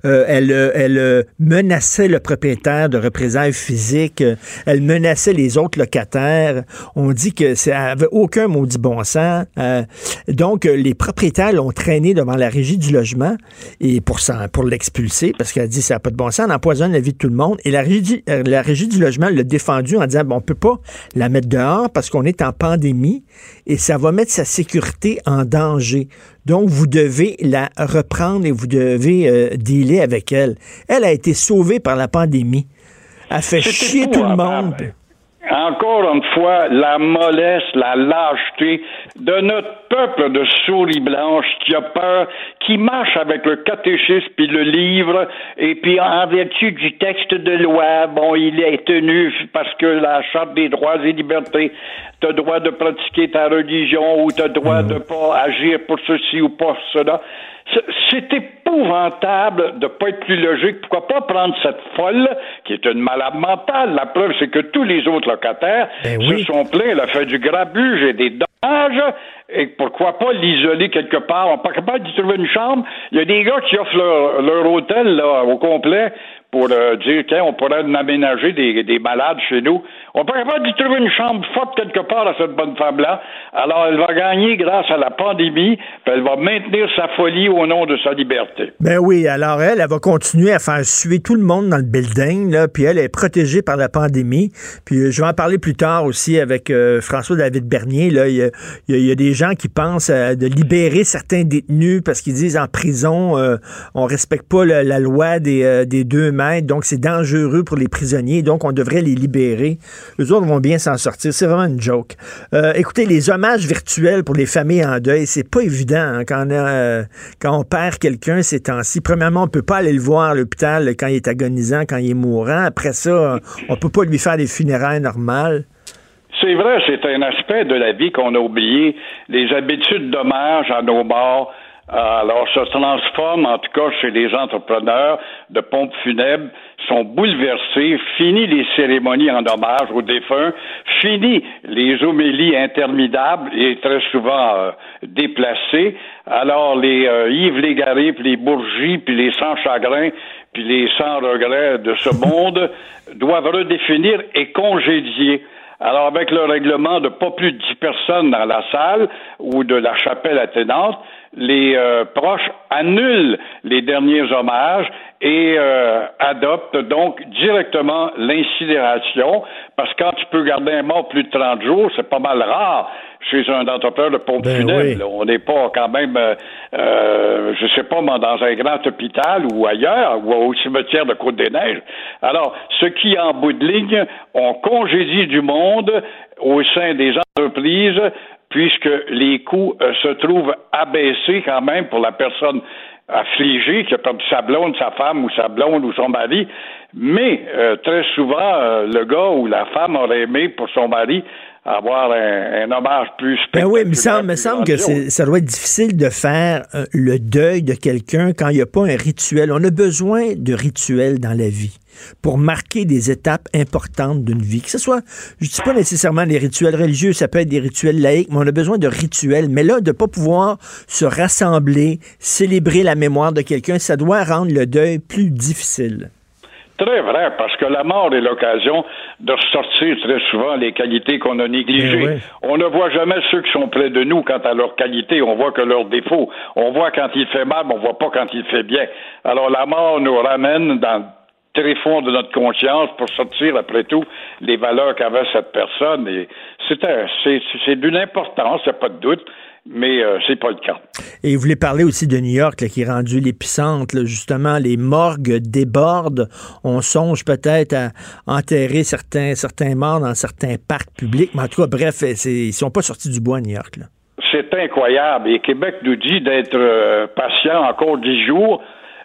Elle menaçait le propriétaire de représailles physiques. Elle menaçait les autres locataires. On dit que ça avait aucun maudit bon sens. Donc, les propriétaires l'ont traîné devant la régie du logement et pour l'expulser, parce qu'elle a dit ça n'a pas de bon sens, on empoisonne la vie de tout le monde. Et la régie du logement l'a défendu en disant, bon, on peut pas la mettre dehors parce qu'on est en pandémie et ça va mettre sa sécurité en danger. Donc, vous devez la reprendre et vous devez dealer avec elle. Elle a été sauvée par la pandémie. Elle fait chier tout le monde. Encore une fois, la mollesse, la lâcheté de notre peuple de souris blanches qui a peur, qui marche avec le catéchisme puis le livre, et puis en vertu du texte de loi, bon, il est tenu parce que la Charte des droits et libertés, t'as droit de pratiquer ta religion ou t'as droit de pas agir pour ceci ou pour cela. C'est épouvantable de pas être plus logique. Pourquoi pas prendre cette folle, qui est une malade mentale? La preuve, c'est que tous les autres locataires se sont plaints. Elle a fait du grabuge et des dommages. Et pourquoi pas l'isoler quelque part? On n'est pas capable d'y trouver une chambre. Il y a des gars qui offrent leur hôtel là, au complet pour dire qu'on pourrait aménager des malades chez nous. On n'est pas capable d'y trouver une chambre forte quelque part à cette bonne femme-là. Alors, elle va gagner grâce à la pandémie, puis elle va maintenir sa folie au nom de sa liberté. Ben oui, alors elle va continuer à faire suer tout le monde dans le building, là, puis elle est protégée par la pandémie. Puis je vais en parler plus tard aussi avec François-David Bernier. Là, il y a des gens qui pensent de libérer certains détenus parce qu'ils disent en prison, on respecte pas la loi des 2 mètres, donc c'est dangereux pour les prisonniers, donc on devrait les libérer. Eux autres vont bien s'en sortir. C'est vraiment une joke. Écoutez, les hommages virtuels pour les familles en deuil, c'est pas évident hein, quand on perd quelqu'un ces temps-ci. Premièrement, on peut pas aller le voir à l'hôpital quand il est agonisant, quand il est mourant. Après ça, on peut pas lui faire des funérailles normales. C'est vrai, c'est un aspect de la vie qu'on a oublié. Les habitudes d'hommage à nos morts. Alors, ça se transforme, en tout cas, chez les entrepreneurs de pompes funèbres, sont bouleversés. Fini les cérémonies en hommage aux défunts. Fini les homélies interminables et très souvent déplacées. Alors, les Yves Légaré, puis les Bourgie, puis les sans-chagrin, puis les sans-regrets de ce monde doivent redéfinir et congédier. Alors, avec le règlement de pas plus de 10 personnes dans la salle ou de la chapelle attenante, les proches annulent les derniers hommages et adoptent donc directement l'incinération, parce que quand tu peux garder un mort plus de 30 jours, c'est pas mal rare chez un entrepreneur de pompes funèbres. Oui. On n'est pas quand même, je sais pas, dans un grand hôpital ou ailleurs, ou au cimetière de Côte-des-Neiges. Alors, ce qui, en bout de ligne, on congédie du monde au sein des entreprises, puisque les coûts se trouvent abaissés quand même pour la personne affligée qui a perdu sa blonde, sa femme ou sa blonde ou son mari. Mais très souvent, le gars ou la femme aurait aimé pour son mari avoir un hommage plus spectaculaire. Ben oui, mais me semble que ça doit être difficile de faire le deuil de quelqu'un quand il n'y a pas un rituel. On a besoin de rituels dans la vie pour marquer des étapes importantes d'une vie. Que ce soit, je ne dis pas nécessairement des rituels religieux, ça peut être des rituels laïques, mais on a besoin de rituels. Mais là, de ne pas pouvoir se rassembler, célébrer la mémoire de quelqu'un, ça doit rendre le deuil plus difficile. Très vrai, parce que la mort est l'occasion de ressortir très souvent les qualités qu'on a négligées. Oui. On ne voit jamais ceux qui sont près de nous quant à leurs qualités, on voit que leurs défauts. On voit quand il fait mal, mais on voit pas quand il fait bien. Alors la mort nous ramène dans le tréfonds de notre conscience pour sortir, après tout, les valeurs qu'avait cette personne. Et c'est d'une importance, il n'y a pas de doute. Mais c'est pas le cas. Et vous voulez parler aussi de New York, là, qui est rendu l'épicentre. Là, justement, les morgues débordent. On songe peut-être à enterrer certains morts dans certains parcs publics. Mais en tout cas, bref, ils sont pas sortis du bois à New York. Là. C'est incroyable. Et Québec nous dit d'être patient encore 10 jours.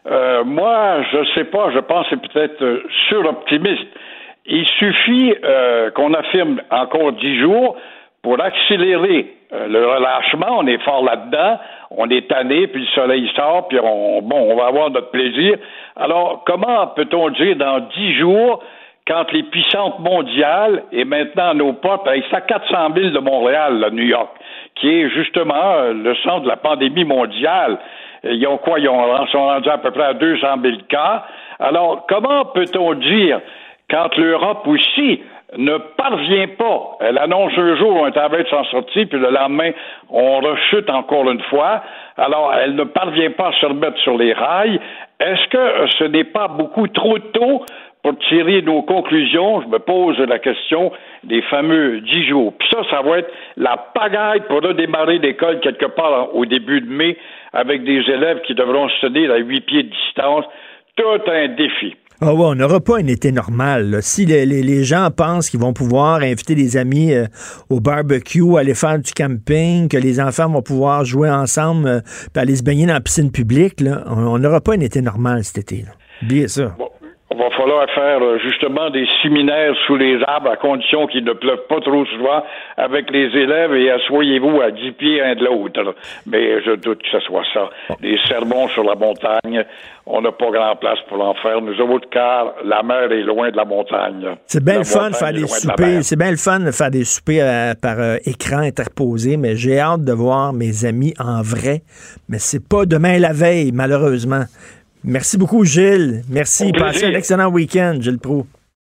Moi, je sais pas. Je pense que c'est peut-être suroptimiste. Il suffit qu'on affirme encore 10 jours pour accélérer le relâchement. On est fort là-dedans, on est tanné, puis le soleil sort, puis on va avoir notre plaisir. Alors, comment peut-on dire dans 10 jours, quand les puissances mondiales, et maintenant à nos portes, avec ça 400 000 de Montréal, là, New York, qui est justement le centre de la pandémie mondiale, ils sont rendus à peu près à 200 000 cas. Alors, comment peut-on dire, quand l'Europe aussi ne parvient pas. Elle annonce un jour un tablette de s'en sortir, puis le lendemain, on rechute encore une fois. Alors, elle ne parvient pas à se remettre sur les rails. Est-ce que ce n'est pas beaucoup trop tôt pour tirer nos conclusions? Je me pose la question des fameux 10 jours. Puis ça va être la pagaille pour redémarrer l'école quelque part au début de mai avec des élèves qui devront se tenir à 8 pieds de distance. Tout un défi. Ah ouais, on n'aura pas un été normal. Là. Si les gens pensent qu'ils vont pouvoir inviter des amis au barbecue, aller faire du camping, que les enfants vont pouvoir jouer ensemble puis aller se baigner dans la piscine publique, là, on n'aura pas un été normal cet été. Là. Oubliez ça. Bon. Il va falloir faire justement des séminaires sous les arbres à condition qu'il ne pleuve pas trop souvent avec les élèves et asseyez-vous à 10 pieds un de l'autre. Mais je doute que ce soit ça. Des sermons sur la montagne, on n'a pas grand place pour l'en faire. Nous autres, car la mer est loin de la montagne. C'est bien le fun de faire des soupers. C'est bien le fun de faire des soupers par écran interposé, mais j'ai hâte de voir mes amis en vrai. Mais c'est pas demain la veille, malheureusement. Merci beaucoup, Gilles. Merci. Passez un excellent week-end, Gilles Proulx.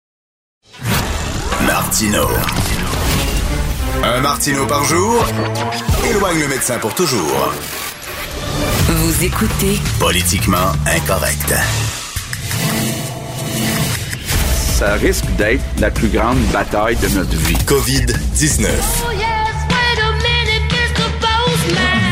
Martineau. Un Martineau par jour éloigne le médecin pour toujours. Vous écoutez Politiquement incorrect. Ça risque d'être la plus grande bataille de notre vie. COVID-19. Oh yes, wait a minute, Mr. Postman.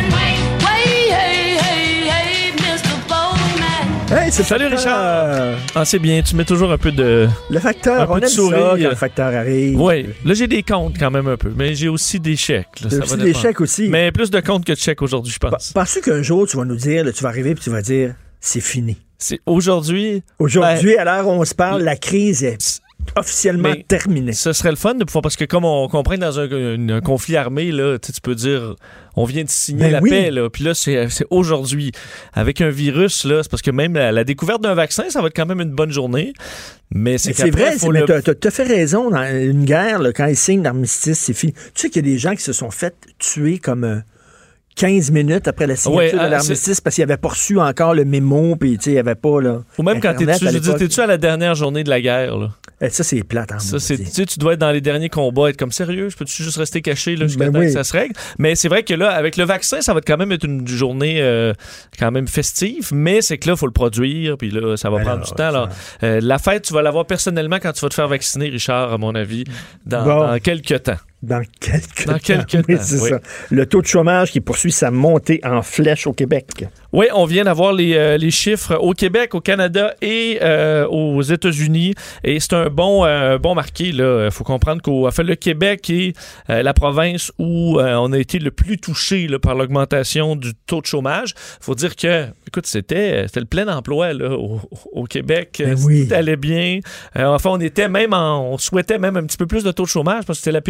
Hey, salut Richard! Ah, c'est bien, tu mets toujours un peu de... Le facteur, on aime ça quand le facteur arrive. Oui, là j'ai des comptes quand même un peu, mais j'ai aussi des chèques. Là, ça aussi des chèques aussi. Mais plus de comptes que de chèques aujourd'hui, je pense. Penses-tu qu'un jour, tu vas nous dire, là, tu vas arriver et tu vas dire, c'est fini? C'est aujourd'hui... Aujourd'hui, à l'heure où on se parle, la crise est officiellement terminée. Ce serait le fun de pouvoir, parce que comme on comprend dans un conflit armé, là, tu peux dire... On vient de signer paix, là. Puis là, c'est aujourd'hui. Avec un virus, là, c'est parce que même la découverte d'un vaccin, ça va être quand même une bonne journée. Mais c'est vrai, mais t'as fait raison. Dans une guerre, là, quand ils signent l'armistice, c'est fini. Tu sais qu'il y a des gens qui se sont fait tuer comme 15 minutes après la signature de l'armistice parce qu'ils n'avaient pas reçu encore le mémo, puis il n'y avait pas... Là, ou même quand t'es-tu à la dernière journée de la guerre, là? Ça, c'est plate. Tu dois être dans les derniers combats, être comme sérieux. Je peux-tu juste rester caché là, jusqu'à temps que ça se règle? Mais c'est vrai que là, avec le vaccin, ça va quand même être une journée quand même festive. Mais c'est que là, il faut le produire. Puis là, ça va prendre du temps. Alors, la fête, tu vas l'avoir personnellement quand tu vas te faire vacciner, Richard, à mon avis, dans quelques temps. Dans quelques temps. Oui, c'est ça. Le taux de chômage qui poursuit sa montée en flèche au Québec. Oui, on vient d'avoir les chiffres au Québec, au Canada et aux États-Unis. Et c'est un bon marqué. Il faut comprendre que le Québec est la province où on a été le plus touché là, par l'augmentation du taux de chômage. Il faut dire que, écoute, c'était le plein emploi là, au Québec. Tout allait bien. Enfin, on souhaitait même un petit peu plus de taux de chômage parce que c'était la pénurie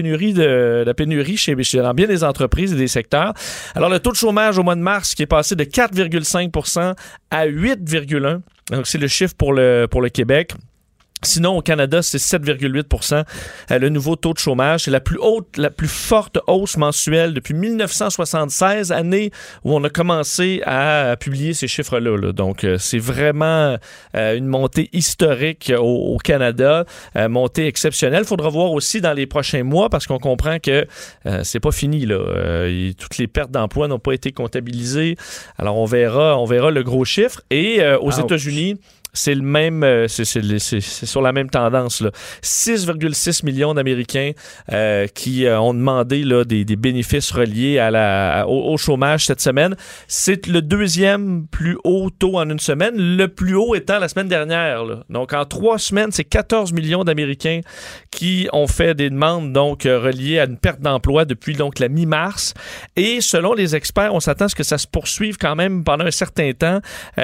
de la pénurie dans bien des entreprises et des secteurs. Alors, le taux de chômage au mois de mars qui est passé de 4,5% à 8,1%. Donc, c'est le chiffre pour le Québec. Sinon, au Canada, c'est 7,8%. Le nouveau taux de chômage, c'est la plus forte hausse mensuelle depuis 1976, année où on a commencé à publier ces chiffres-là. Là. Donc, c'est vraiment une montée historique au Canada, montée exceptionnelle. Il faudra voir aussi dans les prochains mois parce qu'on comprend que c'est pas fini. Là. Toutes les pertes d'emplois n'ont pas été comptabilisées. Alors, on verra le gros chiffre. Et aux États-Unis, c'est le même, c'est sur la même tendance. Là. 6,6 millions d'Américains qui ont demandé là, des bénéfices reliés au chômage cette semaine. C'est le deuxième plus haut taux en une semaine, le plus haut étant la semaine dernière. Là. Donc, en 3 semaines, c'est 14 millions d'Américains qui ont fait des demandes donc reliées à une perte d'emploi depuis donc la mi-mars. Et selon les experts, on s'attend à ce que ça se poursuive quand même pendant un certain temps,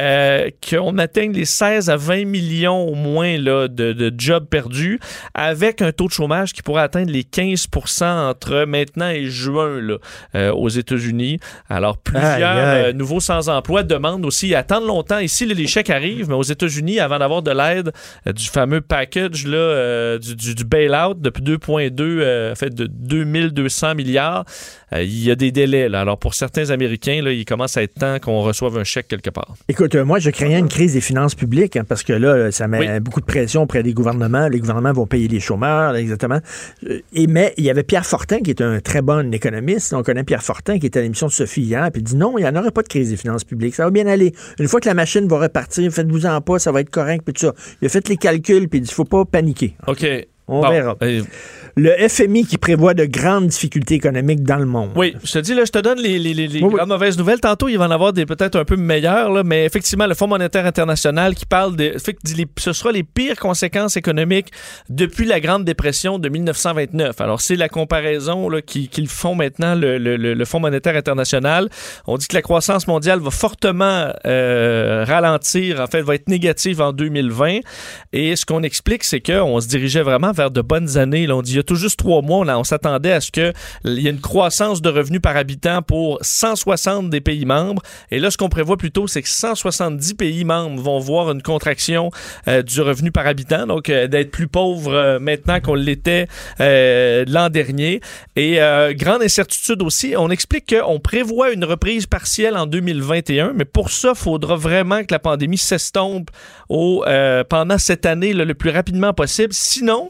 qu'on atteigne les 16 à 20 millions au moins là, de jobs perdus, avec un taux de chômage qui pourrait atteindre les 15% entre maintenant et juin là, aux États-Unis. Alors, plusieurs nouveaux sans-emploi demandent aussi, attendent longtemps. Ici, les chèques arrivent, mais aux États-Unis, avant d'avoir de l'aide du fameux package là, du bail-out de 2,2, fait de 2200 milliards, il y a des délais. Là. Alors, pour certains Américains, là, il commence à être temps qu'on reçoive un chèque quelque part. Écoute, moi, je craignais une crise des finances publiques, hein, parce que là, ça met beaucoup de pression auprès des gouvernements. Les gouvernements vont payer les chômeurs, là, exactement. Mais il y avait Pierre Fortin, qui est un très bon économiste. On connaît Pierre Fortin, qui était à l'émission de Sophie hier, puis il dit non, il n'y en aurait pas de crise des finances publiques. Ça va bien aller. Une fois que la machine va repartir, faites-vous-en pas, ça va être correct, puis tout ça. Il a fait les calculs, puis il dit, il ne faut pas paniquer. OK. On verra. Le FMI qui prévoit de grandes difficultés économiques dans le monde. Oui, je te dis, là, je te donne les grandes mauvaises nouvelles. Tantôt, il va en avoir des peut-être un peu meilleures, là, mais effectivement, le Fonds monétaire international qui parle ce sera les pires conséquences économiques depuis la Grande Dépression de 1929. Alors, c'est la comparaison là, qu'ils font maintenant, le Fonds monétaire international. On dit que la croissance mondiale va fortement ralentir, en fait, va être négative en 2020. Et ce qu'on explique, c'est qu'on se dirigeait vraiment vers de bonnes années. Là, on dit, il y a tout juste 3 mois, on s'attendait à ce qu'il y ait une croissance de revenus par habitant pour 160 des pays membres. Et là, ce qu'on prévoit plutôt, c'est que 170 pays membres vont voir une contraction du revenu par habitant, donc d'être plus pauvres maintenant qu'on l'était l'an dernier. Et grande incertitude aussi, on explique qu'on prévoit une reprise partielle en 2021, mais pour ça, il faudra vraiment que la pandémie s'estompe pendant cette année le plus rapidement possible. Sinon,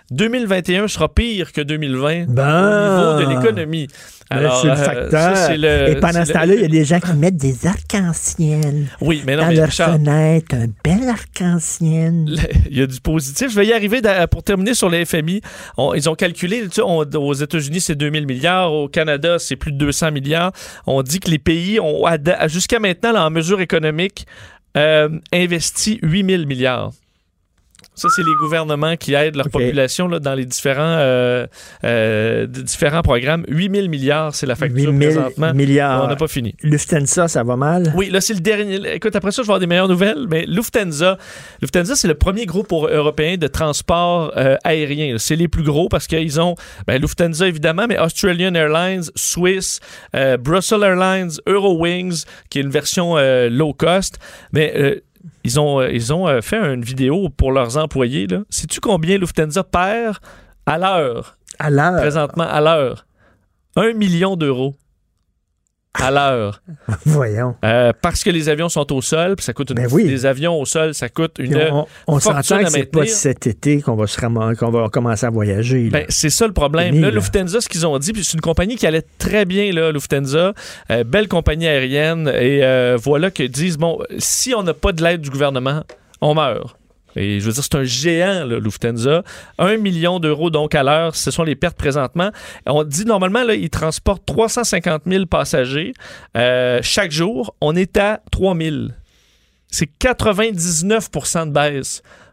2021 sera pire que 2020 au niveau de l'économie. Alors, c'est le facteur. Et pendant ce temps-là, il y a des gens qui mettent des arcs-en-ciel dans leur fenêtre, un bel arc-en-ciel. Il y a du positif. Je vais y arriver pour terminer sur les FMI. Ils ont calculé, aux États-Unis, c'est 2000 milliards. Au Canada, c'est plus de 200 milliards. On dit que les pays ont, jusqu'à maintenant, là, en mesure économique, investi 8000 milliards. Ça, c'est les gouvernements qui aident leur population là, dans les différents programmes. 8 000 milliards, c'est la facture présentement. Milliards. On n'a pas fini. Lufthansa, ça va mal? Oui, là, c'est le dernier. Écoute, après ça, je vais avoir des meilleures nouvelles, mais Lufthansa, c'est le premier groupe européen de transport aérien. C'est les plus gros parce qu'ils ont Lufthansa, évidemment, mais Australian Airlines, Swiss, Brussels Airlines, Eurowings, qui est une version low cost. Mais ils ont fait une vidéo pour leurs employés. Là. Sais-tu combien Lufthansa perd à l'heure? À l'heure? Présentement, à l'heure. 1 million d'euros. À l'heure. Voyons. Parce que les avions sont au sol, puis ça coûte les avions au sol, ça coûte une on fortune s'entend à que c'est pas cet été qu'on va commencer à voyager. C'est ça le problème. Là, Lufthansa, ce qu'ils ont dit, puis c'est une compagnie qui allait très bien, là, Lufthansa, belle compagnie aérienne, et voilà qu'ils disent, si on n'a pas de l'aide du gouvernement, on meurt. Et je veux dire, c'est un géant, là, Lufthansa. 1 million d'euros donc à l'heure, ce sont les pertes présentement. On dit normalement, là, ils transportent 350 000 passagers chaque jour. On est à 3 000. C'est 99% de baisse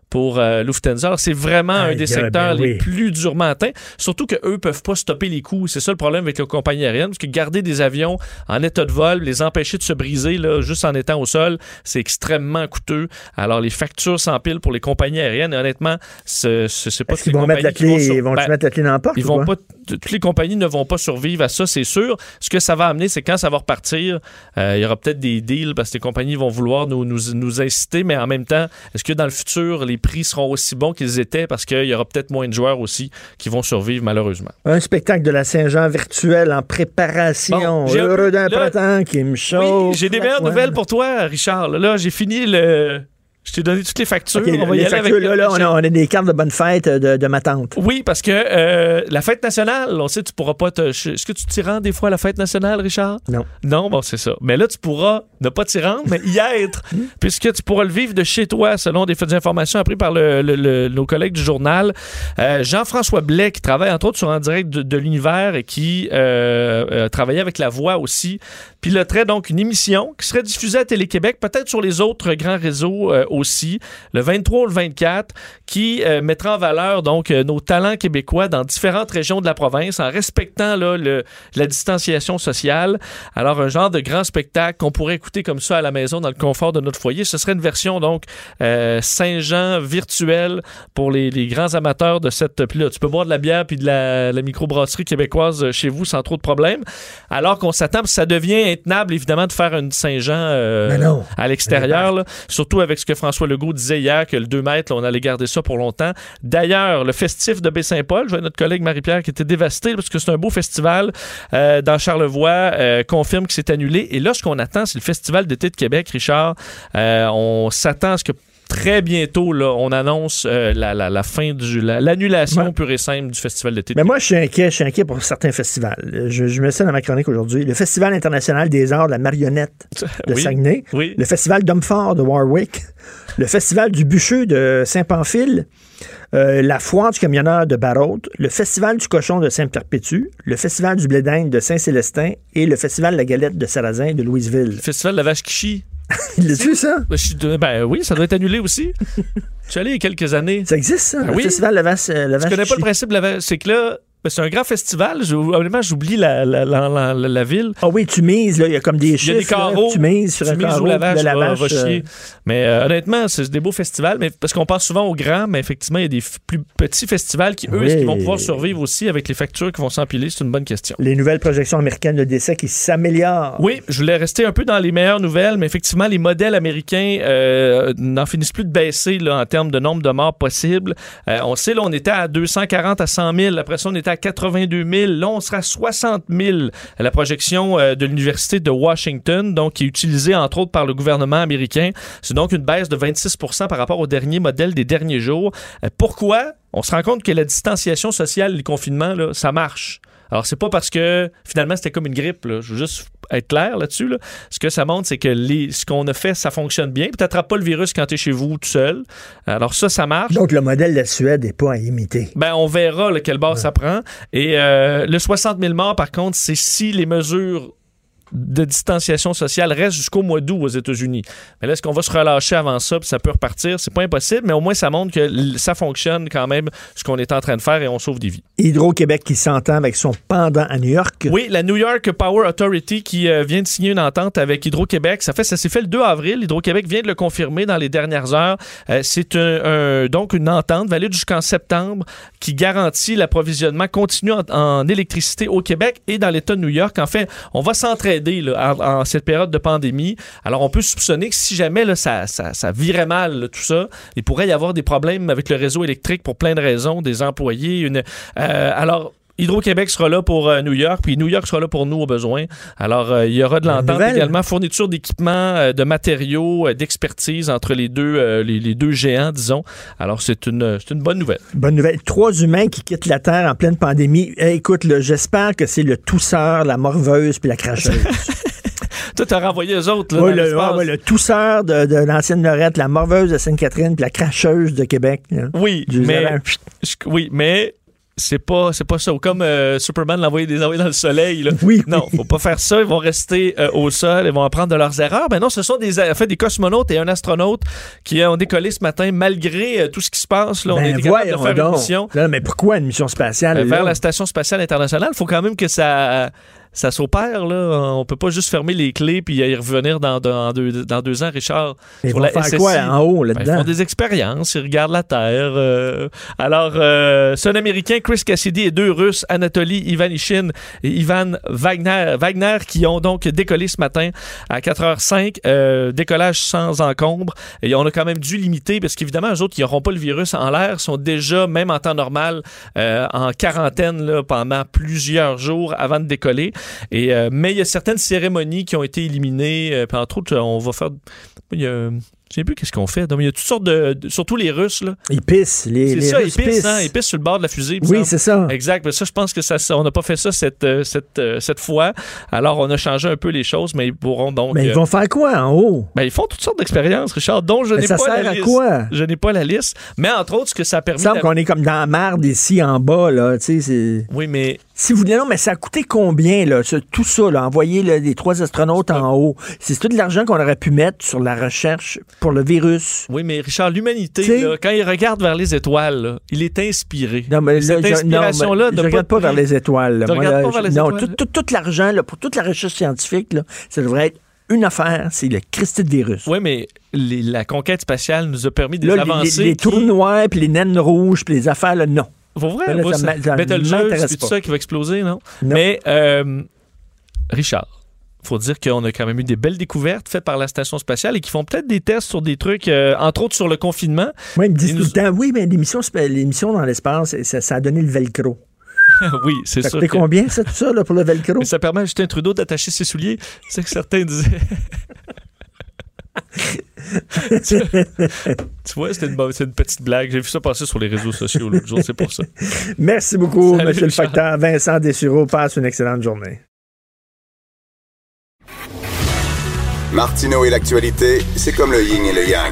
pour Lufthansa. Alors, c'est vraiment un des secteurs les plus durement atteints, surtout qu'eux ne peuvent pas stopper les coûts. C'est ça le problème avec les compagnies aériennes, parce que garder des avions en état de vol, les empêcher de se briser là, juste en étant au sol, c'est extrêmement coûteux. Alors, les factures s'empilent pour les compagnies aériennes, et honnêtement, c'est pas Est-ce qu'ils vont mettre la clé, ils vont mettre la clé dans la porte? Toutes les compagnies ne vont pas survivre à ça, c'est sûr. Ce que ça va amener, c'est quand ça va repartir, il y aura peut-être des deals, parce que les compagnies vont vouloir nous inciter, mais en même temps, est-ce que dans le futur, les prix seront aussi bons qu'ils étaient, parce qu'il y aura peut-être moins de joueurs aussi qui vont survivre, malheureusement. Un spectacle de la Saint-Jean virtuel en préparation. Bon, heureux d'un printemps qui me chauffe. Oui, j'ai des meilleures nouvelles pour toi, Richard. Là, j'ai fini le... Je t'ai donné toutes les factures. Okay, on va y aller avec on a des cartes de bonne fête de ma tante. Oui, parce que la fête nationale, on sait, tu pourras pas Est-ce que tu t'y rends des fois à la fête nationale, Richard? Non. Non, bon, c'est ça. Mais là, tu pourras ne pas t'y rendre, mais y être, puisque tu pourras le vivre de chez toi, selon des informations apprises par nos collègues du journal. Jean-François Blais, qui travaille entre autres sur En direct de l'univers et qui travaillait avec La Voix aussi, piloterait donc une émission qui serait diffusée à Télé-Québec, peut-être sur les autres grands réseaux aussi, le 23 ou le 24, qui mettra en valeur donc nos talents québécois dans différentes régions de la province en respectant là, la distanciation sociale. Alors, un genre de grand spectacle qu'on pourrait écouter comme ça à la maison dans le confort de notre foyer. Ce serait une version donc Saint-Jean virtuelle pour les grands amateurs de cette... Puis là, tu peux boire de la bière puis de la microbrasserie québécoise chez vous sans trop de problèmes. Alors qu'on s'attend, ça devient intenable évidemment de faire une Saint-Jean à l'extérieur, là, surtout avec ce que François Legault disait hier, que le 2 mètres, là, on allait garder ça pour longtemps. D'ailleurs, le festif de Baie-Saint-Paul, je vois notre collègue Marie-Pierre qui était dévastée parce que c'est un beau festival dans Charlevoix, confirme que c'est annulé. Et là, ce qu'on attend, c'est le Festival d'été de Québec, Richard. On s'attend à ce que très bientôt, là, on annonce la fin l'annulation pure et simple du Festival d'été. Mais moi, je suis inquiet pour certains festivals. Je mets ça dans ma chronique aujourd'hui. Le Festival international des arts de la marionnette de Saguenay. Oui. Le Festival d'Homme-Fort de Warwick. Le Festival du Bûcheux de Saint-Pamphile. La Foire du camionneur de Barrault. Le Festival du cochon de Saint-Perpétue. Le Festival du blé d'Inde de Saint-Célestin. Et le Festival de la galette de Sarrazin de Louisville. Le Festival de la vache Kishi. L'as-tu, ça? Ben oui, ça doit être annulé aussi. Je suis allé il y a quelques années. Ça existe, ça? Oui. Le Festival de la vache. Je connais pas le principe de la vache. C'est que là, c'est un grand festival. Honnêtement, j'oublie la ville. Ah oui, tu mises, là. Il y a comme des chiffres. Il y a des carreaux. Tu mises sur un carreau. La vache, de la vache va chier. Mais honnêtement, c'est des beaux festivals. Mais parce qu'on pense souvent aux grands, mais effectivement, il y a des plus petits festivals qui, eux, est-ce qu'ils vont pouvoir survivre aussi avec les factures qui vont s'empiler? C'est une bonne question. Les nouvelles projections américaines de décès qui s'améliorent. Oui, je voulais rester un peu dans les meilleures nouvelles, mais effectivement, les modèles américains n'en finissent plus de baisser là, en termes de nombre de morts possibles. On sait, là, on était à 240 à 100 000. Après ça, on était à 82 000. Là, on sera à 60 000. La projection de l'Université de Washington, donc qui est utilisée entre autres par le gouvernement américain. C'est donc une baisse de 26 % par rapport au dernier modèle des derniers jours. Pourquoi? On se rend compte que la distanciation sociale et le confinement, là, ça marche. Alors, c'est pas parce que, finalement, c'était comme une grippe. Là. Je veux juste être clair là-dessus. Là. Ce que ça montre, c'est que ce qu'on a fait, ça fonctionne bien. Puis, t'attrapes pas le virus quand t'es chez vous tout seul. Alors, ça marche. Donc, le modèle de la Suède n'est pas à imiter. Ben, on verra là, quel bord ça prend. Et le 60 000 morts, par contre, c'est si les mesures de distanciation sociale reste jusqu'au mois d'août aux États-Unis. Mais là, est-ce qu'on va se relâcher avant ça puis ça peut repartir? C'est pas impossible, mais au moins, ça montre que ça fonctionne quand même, ce qu'on est en train de faire et on sauve des vies. Hydro-Québec qui s'entend avec son pendant à New York. Oui, la New York Power Authority qui vient de signer une entente avec Hydro-Québec. Ça s'est fait le 2 avril. Hydro-Québec vient de le confirmer dans les dernières heures. C'est donc une entente valide jusqu'en septembre qui garantit l'approvisionnement continu en électricité au Québec et dans l'État de New York. En fait, on va s'entraider là, en cette période de pandémie. Alors, on peut soupçonner que si jamais là, ça virait mal, là, tout ça, il pourrait y avoir des problèmes avec le réseau électrique pour plein de raisons, des employés. Alors, Hydro-Québec sera là pour New York, puis New York sera là pour nous au besoin. Alors, il y aura de l'entente également, fourniture d'équipements, de matériaux, d'expertise entre les deux géants, disons. Alors, c'est une bonne nouvelle. Bonne nouvelle. 3 humains qui quittent la Terre en pleine pandémie. Écoute, là, j'espère que c'est le tousseur, la morveuse puis la cracheuse. Toi, t'as renvoyé eux autres. Là, oui, le tousseur de l'ancienne Lorette, la morveuse de Sainte-Catherine puis la cracheuse de Québec. Là, oui, mais c'est pas ça. Ou comme Superman l'envoyer des envoyés dans le soleil. Là. Oui. Non, faut pas faire ça. Ils vont rester au sol. Ils vont apprendre de leurs erreurs. Ben non, ce sont des cosmonautes et un astronaute qui ont décollé ce matin malgré tout ce qui se passe. Là. On a été capable de faire une mission. Là, mais pourquoi une mission spatiale? Vers la Station spatiale internationale. Il faut quand même que ça s'opère, là. On peut pas juste fermer les clés puis y revenir dans 2 ans, Richard. Ils vont faire SSI. Quoi en haut, là-dedans? Ils font des expériences, ils regardent la Terre. Alors, c'est un Américain, Chris Cassidy, et 2 Russes, Anatoly Ivanishin et Ivan Wagner, qui ont donc décollé ce matin à 4h05. Décollage sans encombre. Et on a quand même dû limiter, parce qu'évidemment, eux autres qui n'auront pas le virus en l'air sont déjà, même en temps normal, en quarantaine là, pendant plusieurs jours avant de décoller. Mais il y a certaines cérémonies qui ont été éliminées. Puis entre autres, on va faire... Je sais plus qu'est-ce qu'on fait. Donc, il y a toutes sortes surtout les Russes, là. Ils pissent. Les Russes pissent. Hein? Ils pissent sur le bord de la fusée. Oui, c'est ça. Exact. Mais ça, je pense que on n'a pas fait ça cette fois. Alors, on a changé un peu les choses, mais ils pourront donc... Mais ils vont faire quoi en haut? Ben, ils font toutes sortes d'expériences, Richard, dont je n'ai pas la liste. Quoi? Je n'ai pas la liste. Mais entre autres, ce que ça a permis... Il semble qu'on est comme dans la merde ici en bas, là. Tu sais, c'est... Oui, mais... Si vous voulez, non, mais ça a coûté combien, là, tout ça, là, envoyer là, les 3 astronautes en haut? C'est tout de l'argent qu'on aurait pu mettre sur la recherche pour le virus. Oui, mais Richard, l'humanité, là, quand il regarde vers les étoiles, là, il est inspiré. Non, mais cette inspiration-là... Je ne regarde pas vers les étoiles. Là. Tu regardes pas vers les étoiles? Tout l'argent, là, pour toute la recherche scientifique, là, ça devrait être une affaire, c'est le Christi de virus. Oui, mais la conquête spatiale nous a permis des avancées. Les trous noirs, puis les naines rouges, puis les affaires, là, non. Pour vrai, ça Betelgeuse, c'est tout ça qui va exploser, non? Mais, Richard, faut dire qu'on a quand même eu des belles découvertes faites par la Station spatiale et qui font peut-être des tests sur des trucs, entre autres sur le confinement. Oui, ils me disent tout le temps, oui, mais l'émission dans l'espace, ça a donné le velcro. Oui, c'est sûr. Ça coûtait combien, ça, tout ça, là, pour le velcro? Mais ça permet à Justin Trudeau d'attacher ses souliers. C'est que certains disaient... tu vois, c'est une petite blague. J'ai vu ça passer sur les réseaux sociaux l'autre jour, c'est pour ça. Merci beaucoup, Salut, M. le facteur. Vincent Dessureau, passe une excellente journée. Martineau et l'actualité, c'est comme le yin et le yang.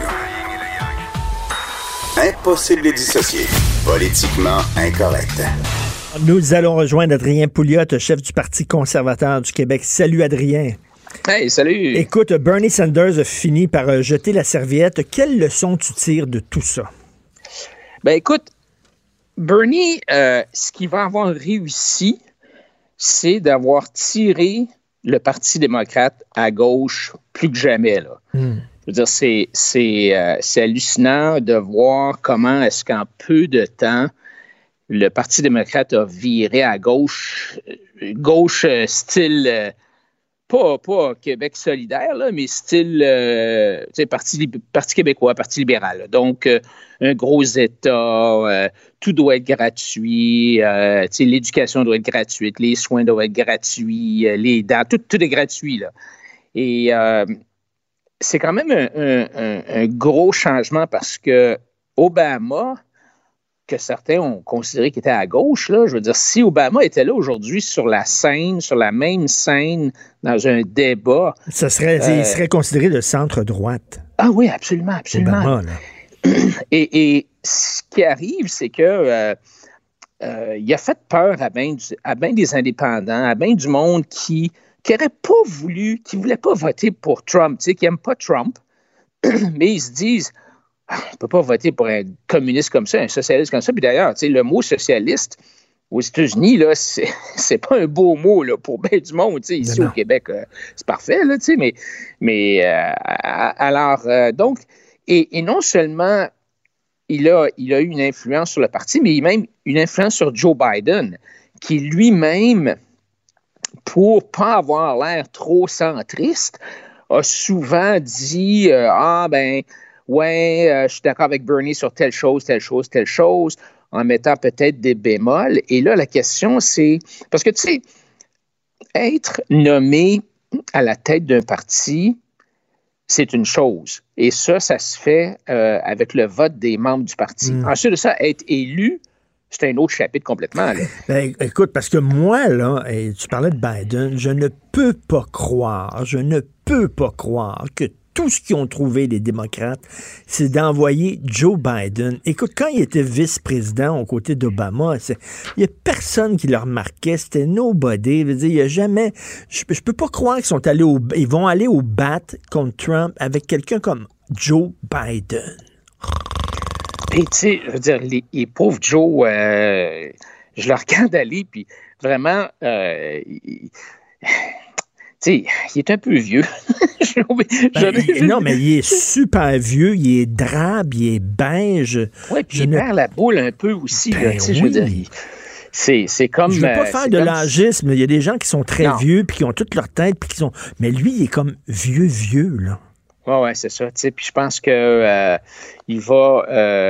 Impossible de les dissocier. Politiquement incorrect. Nous allons rejoindre Adrien Pouliot, chef du Parti conservateur du Québec. Salut, Adrien. Hey, salut! Écoute, Bernie Sanders a fini par jeter la serviette. Quelle leçon tu tires de tout ça? Ben écoute, Bernie, ce qu'il va avoir réussi, c'est d'avoir tiré le Parti démocrate à gauche plus que jamais, là. Je veux dire, c'est hallucinant de voir comment est-ce qu'en peu de temps, le Parti démocrate a viré à gauche style... Pas Québec solidaire, là, mais style Parti québécois, Parti libéral. Là. Donc, un gros État, tout doit être gratuit, l'éducation doit être gratuite, les soins doivent être gratuits, les dents, tout est gratuit. Là. Et c'est quand même un gros changement parce que Obama, que certains ont considéré qu'il était à gauche, là, je veux dire, si Obama était là aujourd'hui sur la même scène, dans un débat... il serait considéré de centre-droite. Ah oui, absolument. Obama, là. Et ce qui arrive, c'est que il a fait peur à bien des indépendants, à bien du monde qui n'aurait pas voulu, qui ne voulait pas voter pour Trump, qui n'aime pas Trump, mais ils se disent... on ne peut pas voter pour un communiste comme ça, un socialiste comme ça. Puis d'ailleurs, le mot socialiste aux États-Unis, là, c'est pas un beau mot là, pour bien du monde. Ici au Québec, c'est parfait, là, donc, et non seulement il a eu une influence sur le parti, mais même une influence sur Joe Biden, qui lui-même, pour pas avoir l'air trop centriste, a souvent dit je suis d'accord avec Bernie sur telle chose, en mettant peut-être des bémols. Et là, la question, c'est... Parce que, être nommé à la tête d'un parti, c'est une chose. Et ça se fait avec le vote des membres du parti. Ensuite de ça, être élu, c'est un autre chapitre complètement. Là. Ben, écoute, parce que moi, là, tu parlais de Biden, je ne peux pas croire que tout ce qu'ils ont trouvé, les démocrates, c'est d'envoyer Joe Biden. Écoute, quand il était vice-président aux côtés d'Obama, il n'y a personne qui le remarquait. C'était nobody. Je veux dire, il y a jamais... Je peux pas croire ils vont aller au bat contre Trump avec quelqu'un comme Joe Biden. Et tu sais, je veux dire, les pauvres Joe, je le regarde aller, puis vraiment, il est un peu vieux. Non, mais il est super vieux, il est drabe, il est beige. Oui, puis il perd la boule un peu aussi. Ben là, je veux dire, c'est comme... Je ne veux pas faire de l'âgisme. Il y a des gens qui sont très vieux, puis qui ont toute leur tête, puis qui sont... Mais lui, il est comme vieux, là. Oui, c'est ça. Puis je pense que il va...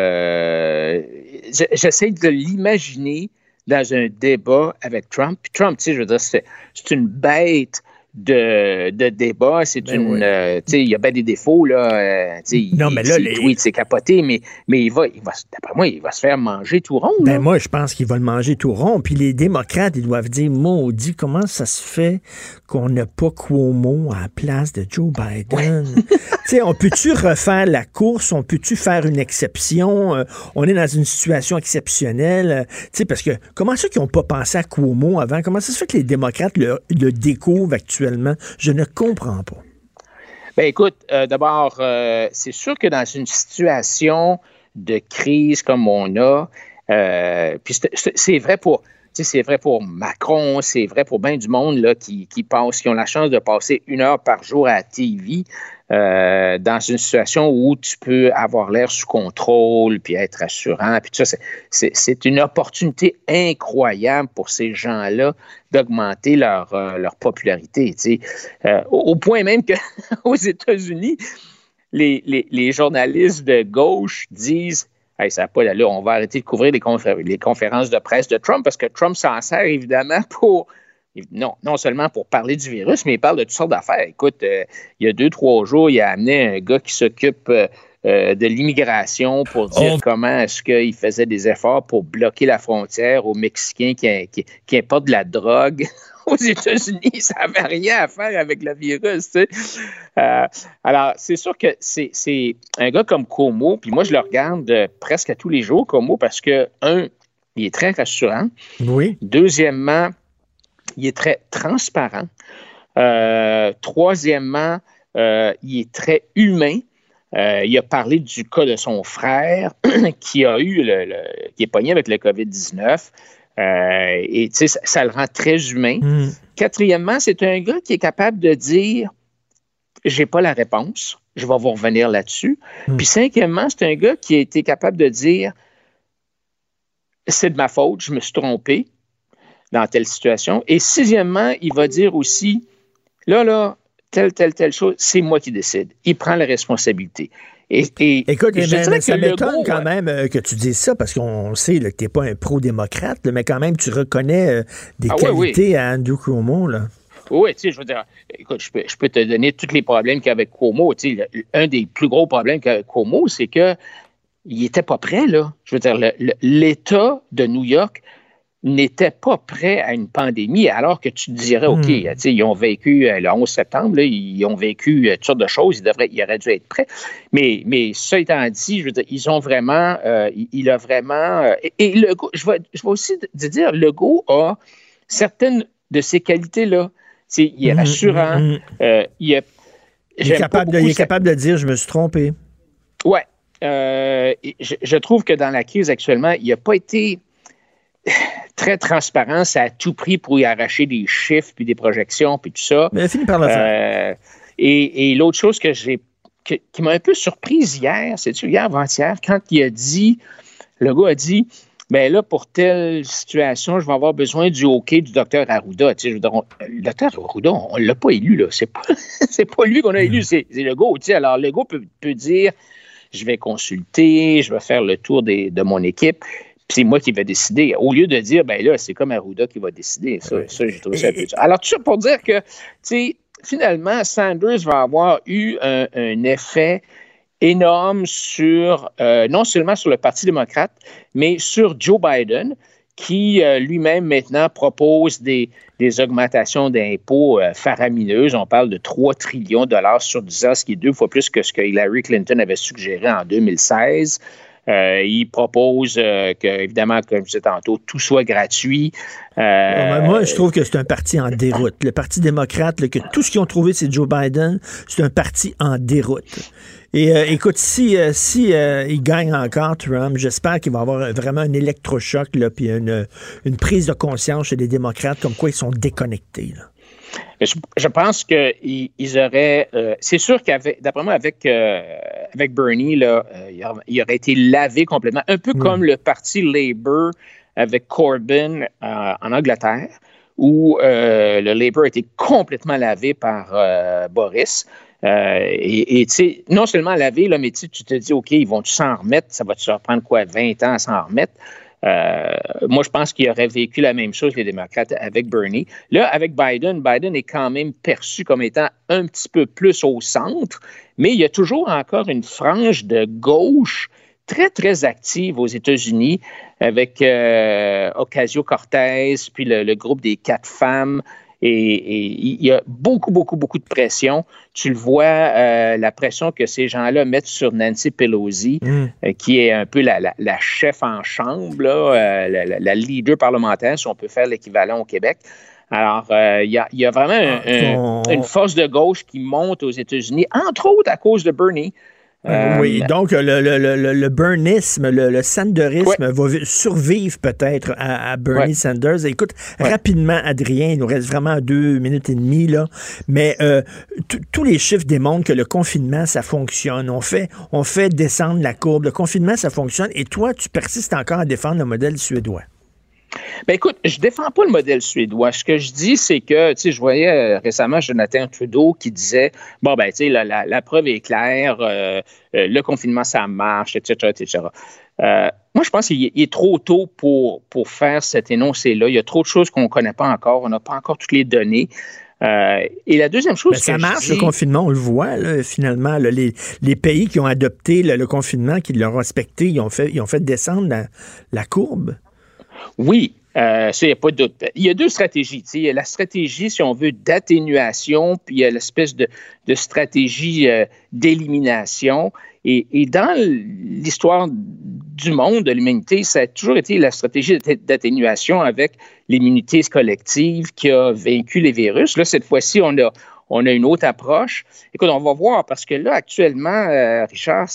J'essaie de l'imaginer dans un débat avec Trump. Puis Trump, je veux dire, c'est une bête de débat. C'est il y a bien des défauts, là. Les tweets, c'est capoté, mais il va, d'après moi, il va se faire manger tout rond. Ben moi, je pense qu'il va le manger tout rond. Puis les démocrates, ils doivent dire, maudit, comment ça se fait qu'on n'a pas Cuomo à la place de Joe Biden? On peut-tu refaire la course? On peut-tu faire une exception? On est dans une situation exceptionnelle. Parce que comment ça qu'ils n'ont pas pensé à Cuomo avant? Comment ça se fait que les démocrates le découvrent actuellement? Je ne comprends pas. Ben écoute, d'abord, c'est sûr que dans une situation de crise comme on a, puis c'est vrai pour... c'est vrai pour Macron, c'est vrai pour bien du monde là, qui ont la chance de passer 1 heure par jour à la TV dans une situation où tu peux avoir l'air sous contrôle puis être rassurant. Puis tout ça, c'est une opportunité incroyable pour ces gens-là d'augmenter leur popularité. Au point même qu'aux États-Unis, les journalistes de gauche disent hey, ça n'a pas d'allure, on va arrêter de couvrir les conférences de presse de Trump parce que Trump s'en sert évidemment pour, non seulement pour parler du virus, mais il parle de toutes sortes d'affaires. Écoute, il y a 2-3 jours, il a amené un gars qui s'occupe de l'immigration pour dire comment est-ce qu'il faisait des efforts pour bloquer la frontière aux Mexicains qui importent de la drogue. Aux États-Unis, ça n'avait rien à faire avec le virus. Alors, c'est sûr que c'est un gars comme Cuomo, puis moi, je le regarde presque à tous les jours, Cuomo, parce que, il est très rassurant. Oui. Deuxièmement, il est très transparent. Troisièmement, il est très humain. Il a parlé du cas de son frère qui a eu qui est pogné avec le COVID-19. Et tu sais, ça le rend très humain. Quatrièmement, c'est un gars qui est capable de dire j'ai pas la réponse, je vais vous revenir là-dessus. Puis cinquièmement, c'est un gars qui a été capable de dire c'est de ma faute, je me suis trompé dans telle situation. Et sixièmement, il va dire aussi là, telle chose, c'est moi qui décide. Il prend la responsabilité. Écoute, ça m'étonne quand même que tu dises ça, parce qu'on sait là, que tu n'es pas un pro-démocrate, là, mais quand même, tu reconnais des qualités à Andrew Cuomo. Là. Oui, tu sais, je veux dire, écoute, je peux te donner tous les problèmes qu'il y a avec Cuomo. Tu sais, un des plus gros problèmes qu'il y a avec Cuomo, c'est qu'il n'était pas prêt, là. Je veux dire, l'État de New York n'était pas prêt à une pandémie, alors que tu te dirais, OK, ils ont vécu le 11 septembre, là, ils ont vécu toutes sortes de choses, ils auraient dû être prêts. Mais ça étant dit, je veux dire, ils ont vraiment, il a vraiment... Et Legault, je vais aussi te dire, Legault a certaines de ces qualités-là. Il est rassurant, il est capable de dire, je me suis trompé. Oui. Je trouve que dans la crise actuellement, il n'a pas été très transparent, ça a tout pris pour y arracher des chiffres puis des projections puis tout ça. Mais il a fini par le faire. Et l'autre chose qui m'a un peu surprise hier, c'est-tu hier, avant-hier, quand le gars a dit, bien là, pour telle situation, je vais avoir besoin du OK du docteur Arruda. Tu sais, le docteur Arruda, on ne l'a pas élu, là. C'est pas lui qu'on a élu, c'est Legault. Tu sais, alors, Legault peut dire, je vais consulter, je vais faire le tour de mon équipe. Puis c'est moi qui vais décider. Au lieu de dire, ben là, c'est comme Arruda qui va décider. Ça j'ai trouvé ça un peu dur. Alors, tout ça pour dire que, tu sais, finalement, Sanders va avoir eu un effet énorme sur, non seulement sur le Parti démocrate, mais sur Joe Biden, qui lui-même maintenant propose des des augmentations d'impôts faramineuses. On parle de 3 trillions de dollars sur 10 ans, ce qui est 2 fois plus que ce que Hillary Clinton avait suggéré en 2016. Il propose que, évidemment, comme je disais tantôt, tout soit gratuit. Moi, je trouve que c'est un parti en déroute. Le Parti démocrate, là, que tout ce qu'ils ont trouvé, c'est Joe Biden, c'est un parti en déroute. Et écoute, si il gagne encore, Trump, j'espère qu'il va y avoir vraiment un électrochoc, là, puis une prise de conscience chez les démocrates, comme quoi ils sont déconnectés, là. Je pense qu'ils auraient... c'est sûr d'après moi, avec Bernie, là, il aurait été lavé complètement, un peu comme le parti Labour avec Corbyn en Angleterre, où le Labour a été complètement lavé par Boris. Et tu sais, non seulement lavé, là, mais tu te dis, OK, ils vont-tu s'en remettre? Ça va-tu leur prendre quoi, 20 ans à s'en remettre? Moi, je pense qu'il aurait vécu la même chose, les démocrates, avec Bernie. Là, avec Biden est quand même perçu comme étant un petit peu plus au centre, mais il y a toujours encore une frange de gauche très, très active aux États-Unis avec Ocasio-Cortez, puis le groupe des 4 femmes. Et il y a beaucoup de pression. Tu le vois, la pression que ces gens-là mettent sur Nancy Pelosi, qui est un peu la chef en chambre, là, la leader parlementaire, si on peut faire l'équivalent au Québec. Alors, il y a vraiment une force de gauche qui monte aux États-Unis, entre autres à cause de Bernie. Oui, donc le Bernisme, le Sanderisme va survivre peut-être à Bernie Sanders. Écoute, rapidement, Adrien, il nous reste vraiment 2 minutes et demie, là, mais tous les chiffres démontrent que le confinement, ça fonctionne. On fait descendre la courbe. Le confinement, ça fonctionne. Et toi, tu persistes encore à défendre le modèle suédois. Ben écoute, je défends pas le modèle suédois. Ce que je dis, c'est que, tu sais, je voyais récemment Jonathan Trudeau qui disait, bon, ben, tu sais, la preuve est claire, le confinement, ça marche, etc., etc. Moi, je pense qu'il est trop tôt pour faire cet énoncé-là. Il y a trop de choses qu'on ne connaît pas encore. On n'a pas encore toutes les données. Et la deuxième chose, ça marche, le confinement, on le voit, là, finalement. Là, les pays qui ont adopté le confinement, qui l'ont respecté, ils ont fait descendre la courbe. Oui, ça, il n'y a pas de doute. Il y a 2 stratégies. Il y a la stratégie, si on veut, d'atténuation, puis il y a l'espèce de stratégie d'élimination. Et dans l'histoire du monde, de l'humanité, ça a toujours été la stratégie d'atténuation avec l'immunité collective qui a vaincu les virus. Là, cette fois-ci, on a une autre approche. Écoute, on va voir, parce que là, actuellement, Richard,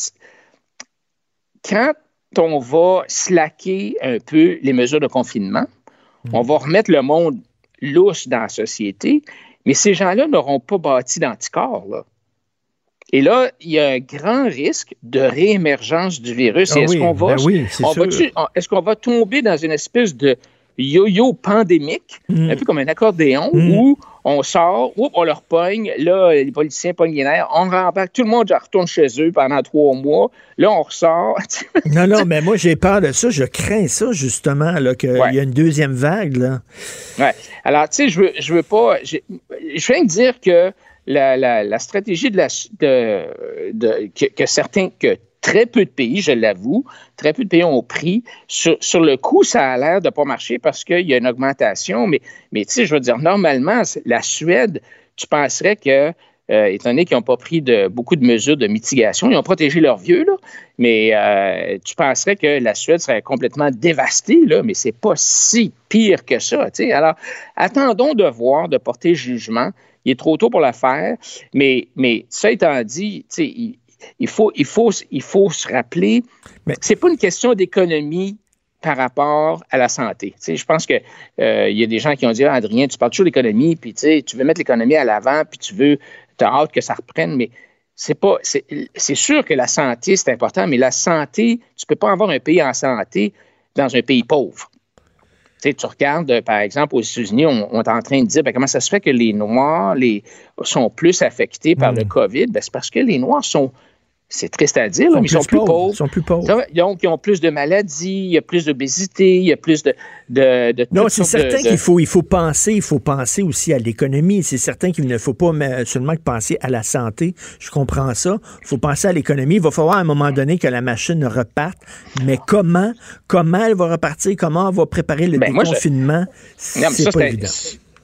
quand on va slacker un peu les mesures de confinement, on va remettre le monde lousse dans la société, mais ces gens-là n'auront pas bâti d'anticorps, là. Et là, il y a un grand risque de réémergence du virus. Et est-ce qu'on va tomber dans une espèce de yo-yo pandémique, un peu comme un accordéon, où on sort, on leur pogne, là, les politiciens pognent les nerfs, on rembarque, tout le monde retourne chez eux pendant 3 mois, là, on ressort. Non, mais moi, j'ai peur de ça, je crains ça, justement, là, qu'il y a une deuxième vague, là. Ouais. Alors, tu sais, je veux pas... Je viens de dire que la stratégie que très peu de pays, je l'avoue, très peu de pays ont pris. Sur le coup, ça a l'air de ne pas marcher parce qu'il y a une augmentation. Mais tu sais, je veux dire, normalement, la Suède, tu penserais que, étant donné qu'ils n'ont pas pris beaucoup de mesures de mitigation, ils ont protégé leurs vieux, là, mais tu penserais que la Suède serait complètement dévastée, là, mais c'est pas si pire que ça. Tu sais. Alors, attendons de voir, de porter jugement. Il est trop tôt pour le faire, mais ça étant dit, tu sais, il faut se rappeler, c'est pas une question d'économie par rapport à la santé. Tu sais, je pense que il y a des gens qui ont dit, Adrien, tu parles toujours d'économie, puis tu veux mettre l'économie à l'avant, puis tu as hâte que ça reprenne, mais c'est sûr que la santé, c'est important, mais la santé, tu peux pas avoir un pays en santé dans un pays pauvre. Tu sais, tu regardes, par exemple, aux États-Unis, on est en train de dire, comment ça se fait que les Noirs sont plus affectés par le COVID? C'est parce que les Noirs sont... C'est triste à dire, mais ils sont plus pauvres. Ils sont plus pauvres. Donc, ils ont plus de maladies, il y a plus d'obésité, il y a plus de non, c'est certain qu'il faut penser aussi à l'économie. C'est certain qu'il ne faut pas seulement penser à la santé. Je comprends ça. Il faut penser à l'économie. Il va falloir à un moment donné que la machine reparte. Mais comment elle va repartir? Comment on va préparer le déconfinement? C'est pas évident.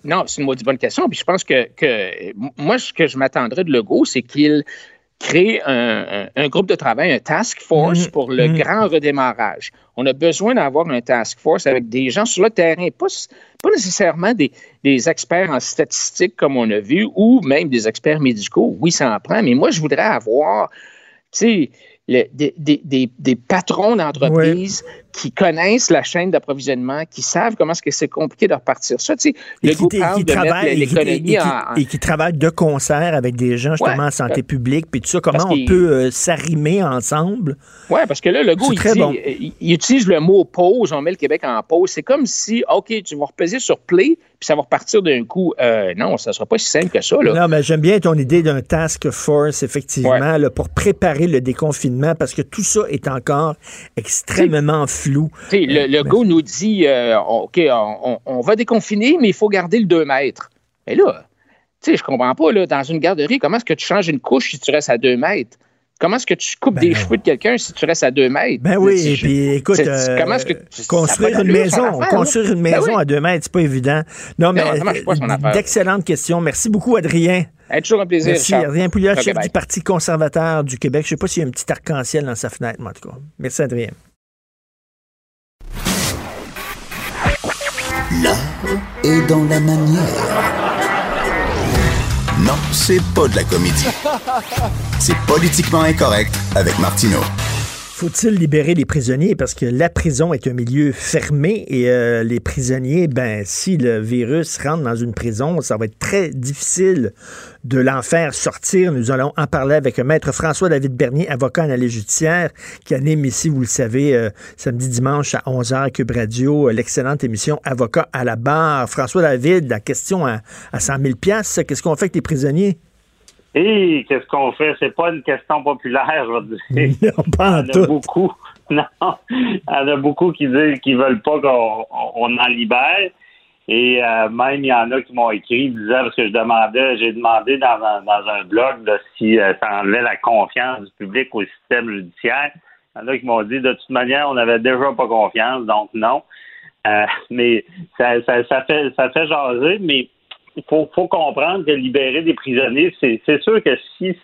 Non, c'est une maudite bonne question. Puis je pense que moi, ce que je m'attendrais de Legault, c'est qu'il crée un groupe de travail, un task force pour le grand redémarrage. On a besoin d'avoir un task force avec des gens sur le terrain, pas nécessairement des experts en statistiques comme on a vu, ou même des experts médicaux. Oui, ça en prend, mais moi, je voudrais avoir, tu sais, des patrons d'entreprises qui connaissent la chaîne d'approvisionnement, qui savent comment est-ce que c'est compliqué de repartir ça. Tu sais, Legault parle de mettre l'économie et qui travaillent de concert avec des gens justement en santé publique, puis tout ça, comment on peut s'arrimer ensemble. Oui, parce que là, Legault, il utilise le mot pause, on met le Québec en pause. C'est comme si, OK, tu vas repeser sur play, puis ça va repartir d'un coup. Non, ça ne sera pas si simple que ça. Là. Non, mais j'aime bien ton idée d'un task force, effectivement, là, pour préparer le déconfinement, parce que tout ça est encore extrêmement flou. Legault nous dit, OK, on va déconfiner, mais il faut garder le 2 mètres. Mais là, tu sais, je comprends pas, là, dans une garderie, comment est-ce que tu changes une couche si tu restes à 2 mètres? Comment est-ce que tu coupes des cheveux de quelqu'un si tu restes à 2 mètres? Ben oui, et puis écoute, construire une maison à 2 mètres, c'est pas évident. Non, mais d'excellentes questions. Merci beaucoup, Adrien. Toujours un plaisir. Merci, Adrien Pouliot, chef du Parti conservateur du Québec. Je sais pas s'il y a un petit arc-en-ciel dans sa fenêtre, mais en tout cas. Merci, Adrien. L'art est dans la manière. Non, c'est pas de la comédie. C'est Politiquement incorrect avec Martineau. Faut-il libérer les prisonniers? Parce que la prison est un milieu fermé et les prisonniers, si le virus rentre dans une prison, ça va être très difficile de l'en faire sortir. Nous allons en parler avec Maître François-David Bernier, avocat en allée judiciaire, qui anime ici, vous le savez, samedi, dimanche à 11h, Cube Radio, l'excellente émission Avocat à la barre. François-David, la question à 100 000 $, qu'est-ce qu'on fait avec les prisonniers? Et qu'est-ce qu'on fait? C'est pas une question populaire, je vais dire. Non, pas en tout. Beaucoup. Non. Il y en a beaucoup qui disent qu'ils veulent pas qu'on en libère. Et même il y en a qui m'ont écrit disant, parce que j'ai demandé dans un blog là, si ça enlevait la confiance du public au système judiciaire. Il y en a qui m'ont dit de toute manière, on n'avait déjà pas confiance, donc non. Mais ça fait jaser, mais il faut comprendre que libérer des prisonniers, c'est sûr que si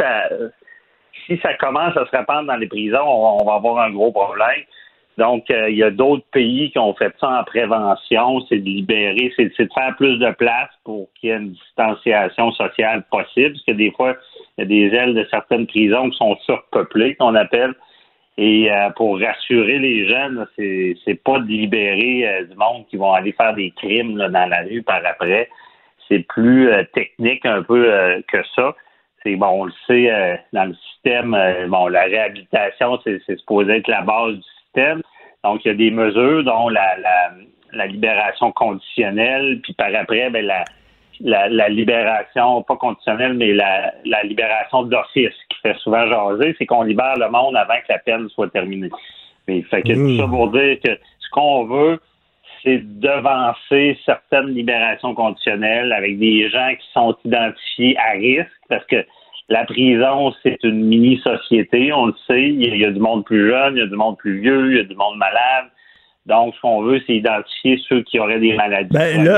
ça commence à se répandre dans les prisons, on va avoir un gros problème. Donc, il y a d'autres pays qui ont fait ça en prévention, c'est de libérer, c'est de faire plus de place pour qu'il y ait une distanciation sociale possible, parce que des fois, il y a des ailes de certaines prisons qui sont surpeuplées, qu'on appelle, et pour rassurer les jeunes, c'est pas de libérer du monde qui vont aller faire des crimes là, dans la rue par après. C'est plus technique un peu que ça. On le sait, dans le système, la réhabilitation, c'est supposé être la base du système. Donc, il y a des mesures, dont la libération conditionnelle, puis par après, la libération, pas conditionnelle, mais la libération d'office, qui fait souvent jaser, c'est qu'on libère le monde avant que la peine soit terminée. Mais fait que tout ça pour dire que ce qu'on veut, c'est devancer certaines libérations conditionnelles avec des gens qui sont identifiés à risque, parce que la prison, c'est une mini-société, on le sait. Il y a du monde plus jeune, il y a du monde plus vieux, il y a du monde malade. Donc, ce qu'on veut, c'est identifier ceux qui auraient des maladies.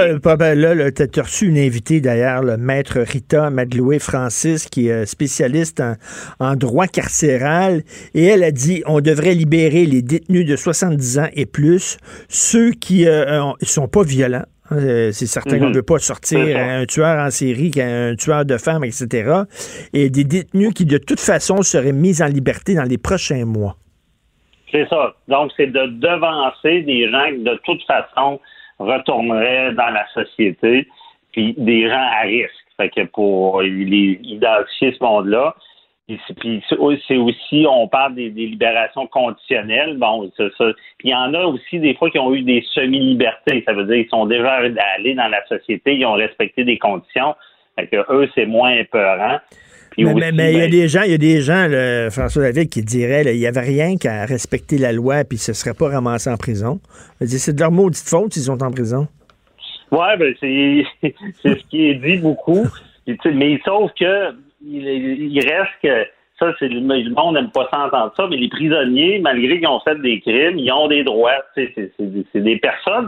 Là, tu as reçu une invitée, d'ailleurs, le maître Rita Madlouet-Francis, qui est spécialiste en droit carcéral, et elle a dit on devrait libérer les détenus de 70 ans et plus, ceux qui sont pas violents. C'est certain qu'on ne veut pas sortir un tueur en série, un tueur de femmes, etc. Et des détenus qui, de toute façon, seraient mis en liberté dans les prochains mois. C'est ça. Donc, c'est de devancer des gens qui, de toute façon, retourneraient dans la société, puis des gens à risque. Fait que pour identifier ce monde-là, puis c'est aussi, on parle des libérations conditionnelles. Bon, c'est ça. Puis il y en a aussi des fois qui ont eu des semi-libertés. Ça veut dire qu'ils sont déjà allés dans la société, ils ont respecté des conditions. Fait que eux, c'est moins épeurant. Mais il y a des gens, François-David, qui diraient il n'y avait rien qu'à respecter la loi puis ce ne serait pas ramassé en prison. C'est de leur maudite faute s'ils sont en prison. Oui, c'est ce qui est dit beaucoup. Mais sauf que il reste que ça, le monde n'aime pas s'entendre ça, mais les prisonniers, malgré qu'ils ont fait des crimes, ils ont des droits. C'est des personnes.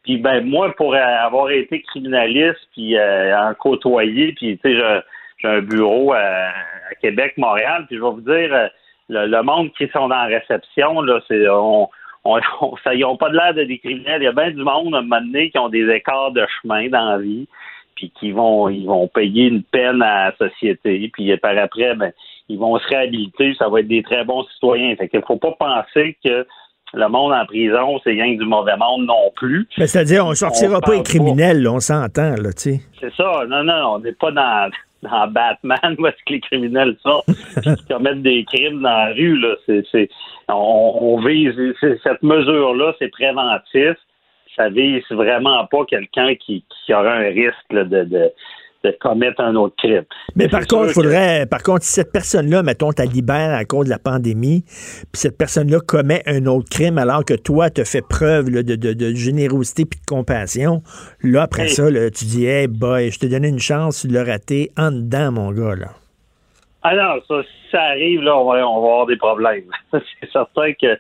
Puis ben moi, pour avoir été criminaliste, puis en côtoyer, puis tu sais, j'ai un bureau à Québec, Montréal, puis je vais vous dire, le monde qui sont en réception, là, c'est ils n'ont pas de l'air de des criminels. Il y a bien du monde à un moment donné qui ont des écarts de chemin dans la vie, puis ils vont payer une peine à la société, puis par après, ben ils vont se réhabiliter, ça va être des très bons citoyens. Fait qu'il faut pas penser que le monde en prison, c'est rien que du mauvais monde non plus. Ben, c'est-à-dire, on ne sortira pas les criminels, là, on s'entend, là, tu sais. C'est ça. Non, on n'est pas dans Batman où est-ce que les criminels sortent et qui commettent des crimes dans la rue, là. On vise cette mesure-là, c'est préventif. Ça vise vraiment pas quelqu'un qui aura un risque là, de commettre un autre crime. Mais par contre, si cette personne-là, mettons, tu la libères à cause de la pandémie, puis cette personne-là commet un autre crime alors que toi, tu as fait preuve là, de générosité puis de compassion, là, après ça, là, tu dis, hey, boy, je t'ai donné une chance, tu l'as raté en dedans, mon gars, là. Ah non, ça, si ça arrive, là, on va avoir des problèmes. C'est certain que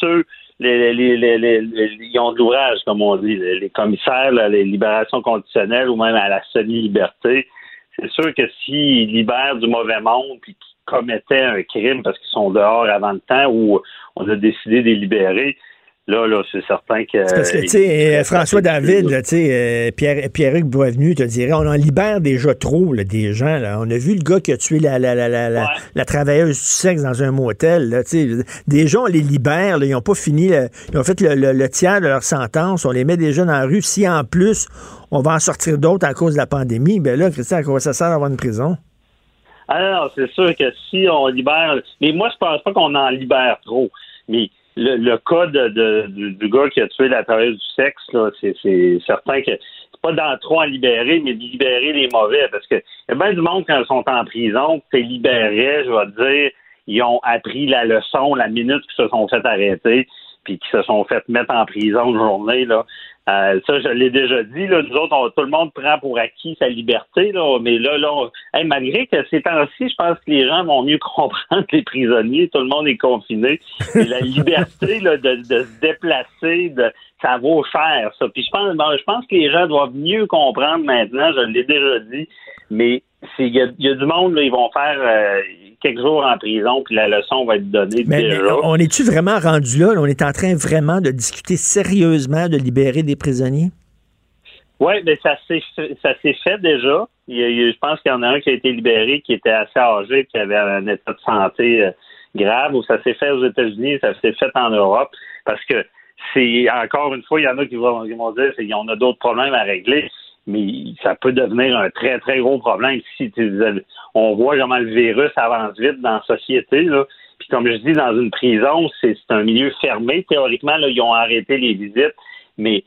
ils ont de l'ouvrage, comme on dit, les commissaires, là, les libérations conditionnelles ou même à la semi-liberté. C'est sûr que s'ils libèrent du mauvais monde puis qu'ils commettaient un crime parce qu'ils sont dehors avant le temps ou on a décidé de les libérer, là, c'est certain que... C'est parce que, tu sais, François David, tu sais, Pierre-Hugues Boisvenu te dirait, on en libère déjà trop, là, des gens, là. On a vu le gars qui a tué la travailleuse du sexe dans un motel, là, tu sais. Des gens, on les libère, là, ils n'ont pas fini, ils ont fait le tiers de leur sentence, on les met déjà dans la rue. Si, en plus, on va en sortir d'autres à cause de la pandémie, ben là, Christian, à quoi ça sert d'avoir une prison? Alors, c'est sûr que si on libère... Mais moi, je pense pas qu'on en libère trop, mais... Le cas du gars qui a tué la travailleuse du sexe, là, c'est certain que c'est pas dans trop en libérer, mais de libérer les mauvais. Parce que il y a bien du monde, quand ils sont en prison, que tu les libérais, je vais te dire, ils ont appris la leçon la minute qu'ils se sont fait arrêter, puis qu'ils se sont fait mettre en prison une journée, là. Ça, je l'ai déjà dit, là, nous autres, tout le monde prend pour acquis sa liberté, là, mais là, malgré que ces temps-ci, je pense que les gens vont mieux comprendre les prisonniers, tout le monde est confiné, et la liberté là, de se déplacer, ça vaut cher, ça. Puis je pense que les gens doivent mieux comprendre maintenant, je l'ai déjà dit, mais il y a du monde, là, ils vont faire quelques jours en prison, puis la leçon va être donnée déjà. Mais on est-tu vraiment rendu là? On est en train vraiment de discuter sérieusement de libérer des prisonniers? Oui, mais ça s'est fait déjà. Je pense qu'il y en a un qui a été libéré, qui était assez âgé, qui avait un état de santé grave, ou ça s'est fait aux États-Unis, ça s'est fait en Europe, parce que c'est, encore une fois, il y en a qui vont dire qu'on a d'autres problèmes à régler. Mais ça peut devenir un très, très gros problème si on voit comment le virus avance vite dans la société, là. Puis comme je dis, dans une prison, c'est un milieu fermé. Théoriquement, là, ils ont arrêté les visites, mais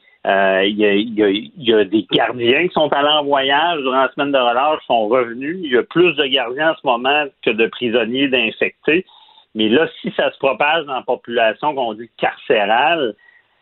il y a des gardiens qui sont allés en voyage durant la semaine de relâche, sont revenus. Il y a plus de gardiens en ce moment que de prisonniers d'infectés. Mais là, si ça se propage dans la population qu'on dit carcérale,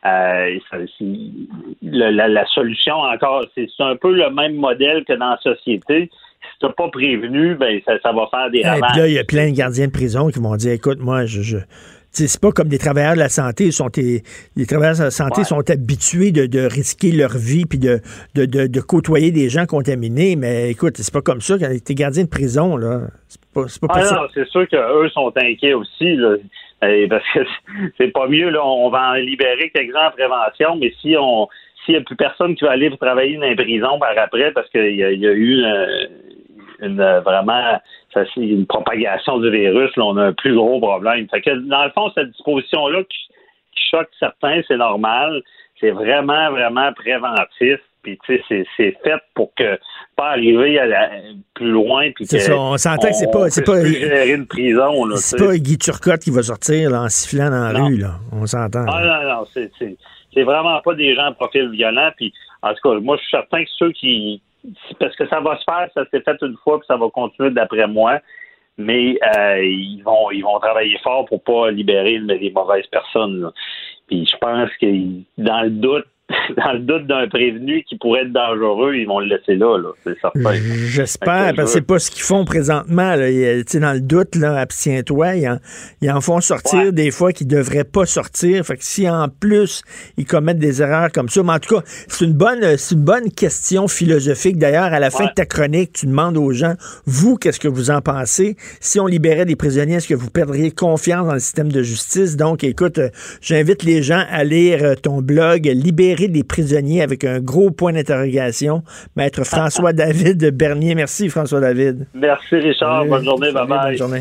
la solution encore, c'est un peu le même modèle que dans la société. Si t'as pas prévenu, ben ça va faire des ravages. Puis là, il y a plein de gardiens de prison qui vont dire, écoute, moi, c'est pas comme des travailleurs de la santé. Les travailleurs de la santé sont habitués de risquer leur vie puis de côtoyer des gens contaminés. Mais écoute, c'est pas comme ça. Quand t'es gardien de prison, là, c'est pas possible. Non, c'est sûr qu'eux sont inquiets aussi, là. Parce que c'est pas mieux, là, on va en libérer quelques-uns en prévention, mais s'il y a plus personne qui va aller travailler dans les prisons par après parce qu'il y a eu vraiment une propagation du virus, là, on a un plus gros problème. Fait que dans le fond, cette disposition-là qui choque certains, c'est normal. C'est vraiment, vraiment préventif. Puis tu sais, c'est fait pour que pas arriver plus loin. Puis c'est ça, on s'entend que c'est pas gérer une prison. Là, c'est pas Guy Turcotte qui va sortir là, en sifflant dans la rue. Là. On s'entend. Non, c'est vraiment pas des gens à profil violent. Puis en tout cas, moi, je suis certain que ceux qui... Parce que ça va se faire, ça s'est fait une fois, puis ça va continuer d'après moi. Mais ils vont travailler fort pour pas libérer les mauvaises personnes. Là. Puis je pense que dans le doute, dans le doute d'un prévenu qui pourrait être dangereux, ils vont le laisser là, c'est certain. J'espère, parce que c'est pas ce qu'ils font présentement. Là. Dans le doute, là, abstiens-toi. Ils en font sortir des fois qu'ils devraient pas sortir. Fait que si en plus ils commettent des erreurs comme ça, mais en tout cas, c'est une bonne question philosophique. D'ailleurs, à la fin de ta chronique, tu demandes aux gens, vous, qu'est-ce que vous en pensez? Si on libérait des prisonniers, est-ce que vous perdriez confiance dans le système de justice? Donc, écoute, j'invite les gens à lire ton blog, Libérer des prisonniers avec un gros point d'interrogation. Maître François-David Bernier. Merci, François-David. Merci, Richard. Bonne journée. Bye-bye. Bonne journée.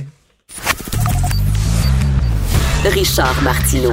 Richard Martineau.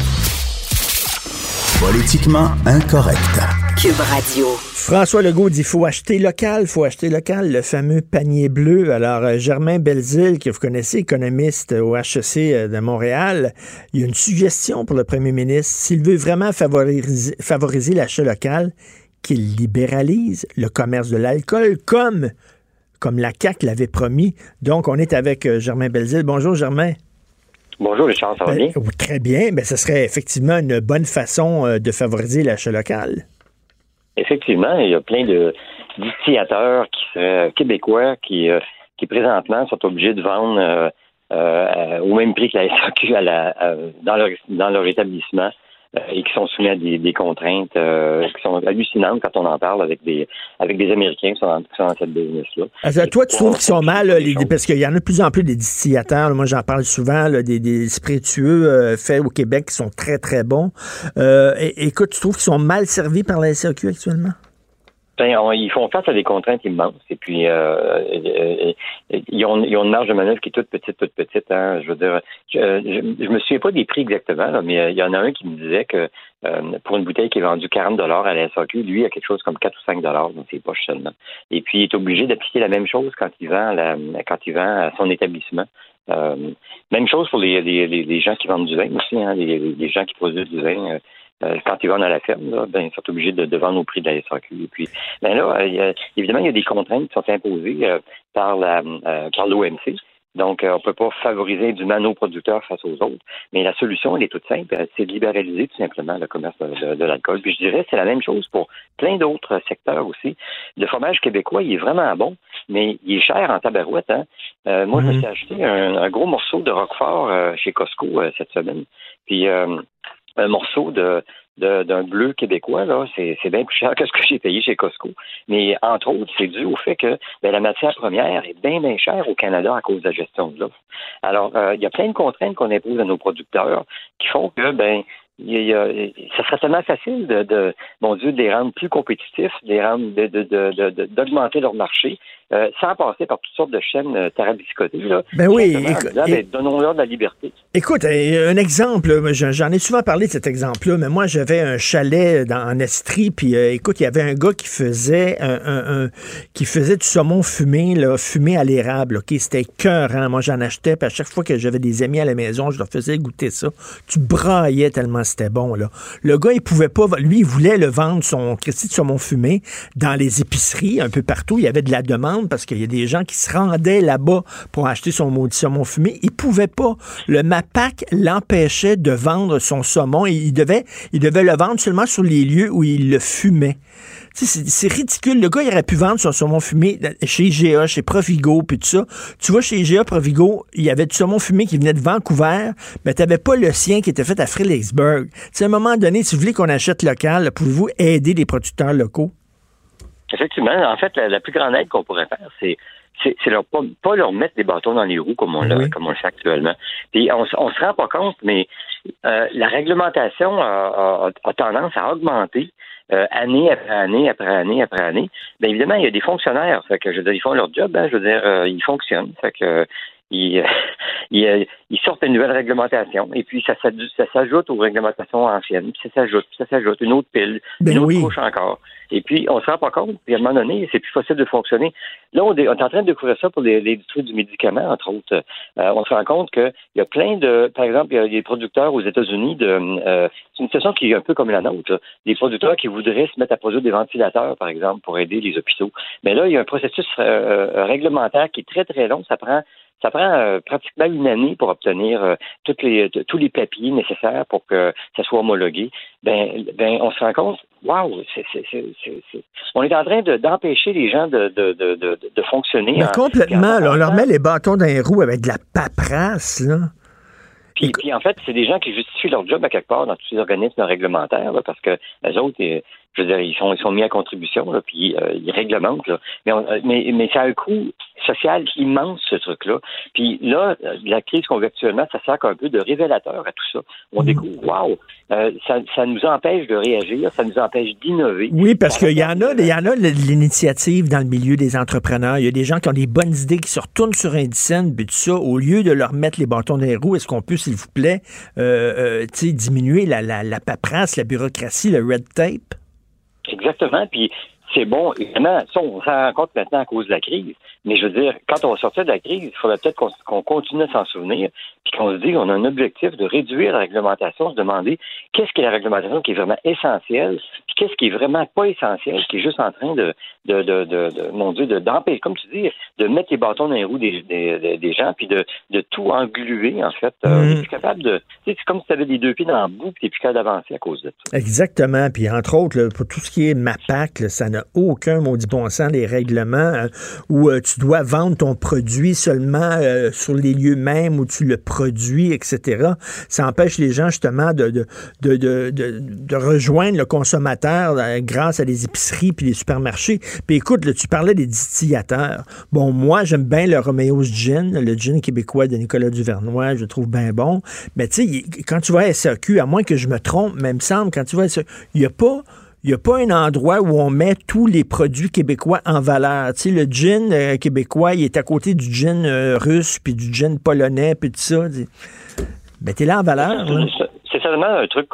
Politiquement incorrect. Cube Radio. François Legault dit faut acheter local, le fameux panier bleu. Alors, Germain Belzile, que vous connaissez, économiste au HEC de Montréal, il y a une suggestion pour le premier ministre. S'il veut vraiment favoriser l'achat local, qu'il libéralise le commerce de l'alcool comme la CAQ l'avait promis. Donc, on est avec Germain Belzile. Bonjour, Germain. Bonjour, Richard, ça va bien? Très bien. Ce serait effectivement une bonne façon de favoriser l'achat local. Effectivement, il y a plein de distillateurs québécois qui présentement sont obligés de vendre au même prix que la SAQ dans leur établissement et qui sont soumis à des contraintes qui sont hallucinantes quand on en parle avec des Américains qui sont dans cette business-là. Alors, toi, tu trouves qu'ils sont mal, parce qu'il y en a de plus en plus des distillateurs, là, moi j'en parle souvent, là, des spiritueux faits au Québec qui sont très, très bons. Écoute, tu trouves qu'ils sont mal servis par la SAQ actuellement? Ils font face à des contraintes immenses et puis ils ont une marge de manœuvre qui est toute petite. Hein. Je veux dire, je me souviens pas des prix exactement, là, mais il y en a un qui me disait que pour une bouteille qui est vendue $40 à la SAQ, lui, il a quelque chose comme 4 ou 5 $ dans ses poches seulement. Et puis, il est obligé d'appliquer la même chose quand il vend à son établissement. Même chose pour les gens qui vendent du vin aussi, hein, les gens qui produisent du vin. Quand ils vendent à la ferme, là, ils sont obligés de vendre au prix de la SAQ. Et puis, évidemment, il y a des contraintes qui sont imposées par l'OMC. Donc, on ne peut pas favoriser du nos-producteurs face aux autres. Mais la solution, elle est toute simple, c'est de libéraliser tout simplement le commerce de l'alcool. Puis je dirais que c'est la même chose pour plein d'autres secteurs aussi. Le fromage québécois, il est vraiment bon, mais il est cher en tabarouette. Hein? Moi, je me suis acheté un gros morceau de Roquefort chez Costco cette semaine. Puis un morceau d'un bleu québécois, là, c'est bien plus cher que ce que j'ai payé chez Costco. Mais entre autres, c'est dû au fait que la matière première est bien chère au Canada à cause de la gestion de l'offre. Alors, il y a plein de contraintes qu'on impose à nos producteurs qui font que ça serait tellement facile de les rendre plus compétitifs, d'augmenter leur marché, sans passer par toutes sortes de chaînes tarabiscotées. Donnons-leur de la liberté. Écoute, un exemple, j'en ai souvent parlé de cet exemple-là, mais moi, j'avais un chalet en Estrie, puis écoute, il y avait un gars qui faisait du saumon fumé à l'érable. Okay? C'était écœurant. Moi, j'en achetais, puis à chaque fois que j'avais des amis à la maison, je leur faisais goûter ça. Tu braillais tellement c'était bon, là. Le gars, il pouvait pas, lui, il voulait le vendre, son Christy de saumon fumé, dans les épiceries, un peu partout. Il y avait de la demande parce qu'il y a des gens qui se rendaient là-bas pour acheter son maudit saumon fumé. Il pouvait pas. Le MAPAC l'empêchait de vendre son saumon et il devait le vendre seulement sur les lieux où il le fumait. C'est ridicule. Le gars, il aurait pu vendre son saumon fumé chez IGA, chez Provigo, puis tout ça. Tu vois, chez IGA, Provigo, il y avait du saumon fumé qui venait de Vancouver, mais t'avais pas le sien qui était fait à Fredericksburg. À un moment donné, si vous voulez qu'on achète local, pouvez-vous aider les producteurs locaux? Effectivement. En fait, la plus grande aide qu'on pourrait faire, c'est pas leur mettre des bâtons dans les roues comme on le fait actuellement. Puis on se rend pas compte, mais la réglementation a tendance à augmenter année après année. Bien évidemment, il y a des fonctionnaires, fait que je veux dire, ils font leur job, hein, je veux dire, ils fonctionnent, fait que ils sortent une nouvelle réglementation et puis ça s'ajoute aux réglementations anciennes, puis ça s'ajoute une autre pile, une autre couche encore. Et puis, on se rend pas compte, puis à un moment donné, c'est plus facile de fonctionner. Là, on est en train de découvrir ça pour l'industrie du médicament, entre autres. On se rend compte qu'il y a plein par exemple, il y a des producteurs aux États-Unis c'est une situation qui est un peu comme la nôtre, là. Des producteurs qui voudraient se mettre à produire des ventilateurs, par exemple, pour aider les hôpitaux. Mais là, il y a un processus réglementaire qui est très, très long. Ça ça prend pratiquement une année pour obtenir tous les papiers nécessaires pour que ça soit homologué. Ben, on se rend compte, wow, on est en train d'empêcher les gens de fonctionner. Mais complètement, là, on leur met les bâtons dans les roues avec de la paperasse, là. Puis en fait, c'est des gens qui justifient leur job à quelque part dans tous les organismes réglementaires, là, parce que les autres, je veux dire, ils sont mis à contribution, là, puis ils réglementent, là. Mais ça a un coût social immense, ce truc-là. Puis là, la crise qu'on vit actuellement, ça sert un peu de révélateur à tout ça. On découvre, wow, ça nous empêche de réagir, ça nous empêche d'innover. Oui, parce qu'il y en a de l'initiative dans le milieu des entrepreneurs. Il y a des gens qui ont des bonnes idées, qui se retournent sur Indicène, puis tout ça, au lieu de leur mettre les bâtons dans les roues, est-ce qu'on peut, s'il vous plaît, diminuer la paperasse, la bureaucratie, le red tape? Exactement, puis c'est bon, évidemment, ça, on s'en rend compte maintenant à cause de la crise, mais je veux dire, quand on va sortir de la crise, il faudrait peut-être qu'on continue à s'en souvenir, puis qu'on se dit qu'on a un objectif de réduire la réglementation, se demander qu'est-ce qui est la réglementation qui est vraiment essentielle, puis qu'est-ce qui est vraiment pas essentiel, qui est juste en train d'empêcher, comme tu dis, de mettre les bâtons dans les roues des gens, puis de tout engluer, en fait. Es capable de... C'est comme si tu avais les deux pieds dans le bout, puis tu n'es plus capable d'avancer à cause de ça. Exactement, puis entre autres, là, pour tout ce qui est MAPAC, là, ça n'a aucun maudit bon sens, les règlements où tu dois vendre ton produit seulement sur les lieux mêmes où tu le produis, etc. Ça empêche les gens justement de rejoindre le consommateur grâce à des épiceries puis les supermarchés. Puis écoute, là, tu parlais des distillateurs. Bon, moi, j'aime bien le Romeo's Gin, le gin québécois de Nicolas Duvernois, je le trouve bien bon. Mais tu sais, quand tu vas à SAQ, à moins que je me trompe, mais il me semble, quand tu vas à SAQ, il n'y a pas un endroit où on met tous les produits québécois en valeur. Tu sais, le gin québécois, il est à côté du gin russe, puis du gin polonais, puis tout ça. Mettez-le en valeur. C'est certainement un truc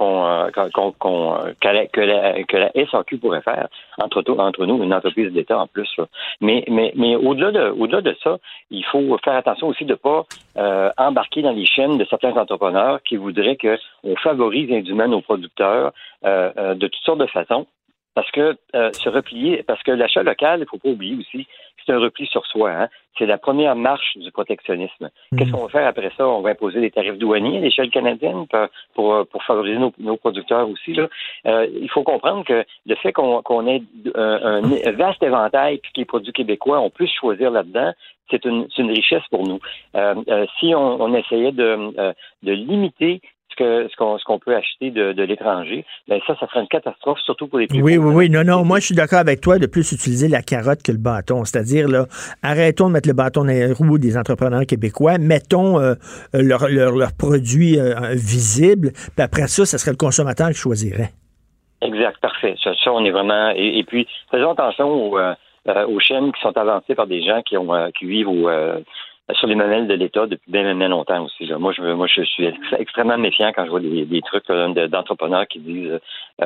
que la SAQ pourrait faire entre nous, une entreprise d'État en plus. Là. Mais au-delà de ça, il faut faire attention aussi de ne pas embarquer dans les chaînes de certains entrepreneurs qui voudraient qu'on favorise indûment nos producteurs de toutes sortes de façons. Parce que se replier, parce que l'achat local, il ne faut pas oublier aussi, c'est un repli sur soi. Hein? C'est la première marche du protectionnisme. Qu'est-ce qu'on va faire après ça? On va imposer des tarifs douaniers à l'échelle canadienne pour favoriser nos producteurs aussi. Là. Il faut comprendre que le fait qu'on ait un vaste éventail puis que les produits québécois, on puisse choisir là-dedans, c'est une richesse pour nous. Si on essayait de limiter ce qu'on peut acheter de l'étranger, ben ça serait une catastrophe, surtout pour les plus Oui. Non, moi, je suis d'accord avec toi de plus utiliser la carotte que le bâton. C'est-à-dire, là, arrêtons de mettre le bâton dans les roues des entrepreneurs québécois, mettons leurs produits visibles, puis après ça serait le consommateur qui choisirait. Exact, parfait. Ça, on est vraiment... Et puis, faisons attention aux chaînes qui sont avancées par des gens qui vivent sur les mamelles de l'État depuis bien longtemps aussi. Là. Moi, je suis extrêmement méfiant quand je vois des trucs d'entrepreneurs qui disent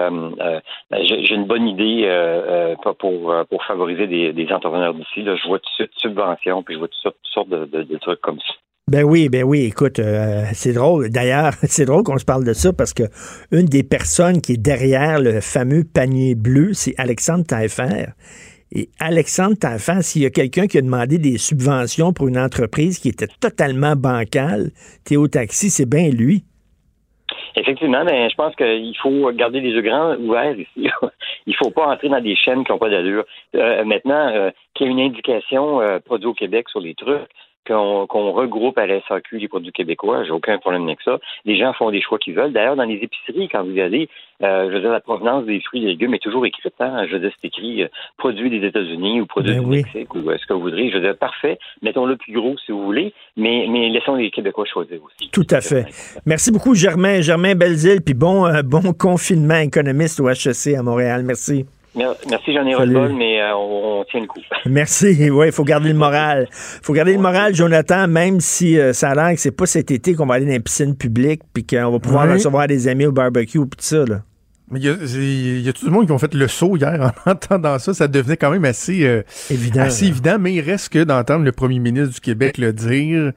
j'ai une bonne idée pour favoriser des entrepreneurs d'ici. Là. Je vois tout de suite subventions, puis je vois toutes sortes de trucs comme ça. Ben oui, écoute, c'est drôle. D'ailleurs, c'est drôle qu'on se parle de ça parce que une des personnes qui est derrière le fameux panier bleu, c'est Alexandre Taillefer. Et Alexandre Taillefer, s'il y a quelqu'un qui a demandé des subventions pour une entreprise qui était totalement bancale, Théo Taxi, c'est bien lui. Effectivement, mais je pense qu'il faut garder les yeux grands ouverts ici. Il faut pas entrer dans des chaînes qui n'ont pas d'allure. Maintenant, qu'il y ait une indication produit au Québec sur les trucs, qu'on regroupe à la SAQ les produits québécois, j'ai aucun problème avec ça. Les gens font des choix qu'ils veulent. D'ailleurs, dans les épiceries, quand vous y allez, je veux dire, la provenance des fruits et légumes est toujours écrite. Hein? Je veux dire, c'est écrit produit des États-Unis ou produit du Mexique ou ce que vous voudrez. Je veux dire, parfait. Mettons-le plus gros si vous voulez, mais laissons les Québécois choisir aussi. Tout à fait. Merci beaucoup, Germain Belzile, puis bon confinement économiste au HEC à Montréal. Merci. Merci, j'en ai ras-le-bol, mais on tient le coup. Merci. Oui, il faut garder le moral. Il faut garder le moral, Jonathan, même si ça a l'air que c'est pas cet été qu'on va aller dans une piscine publique puis qu'on va pouvoir recevoir des amis au barbecue puis tout ça, là. Mais il y a tout le monde qui ont fait le saut hier en entendant ça. Ça devenait quand même assez évident, mais il reste que d'entendre le premier ministre du Québec le dire.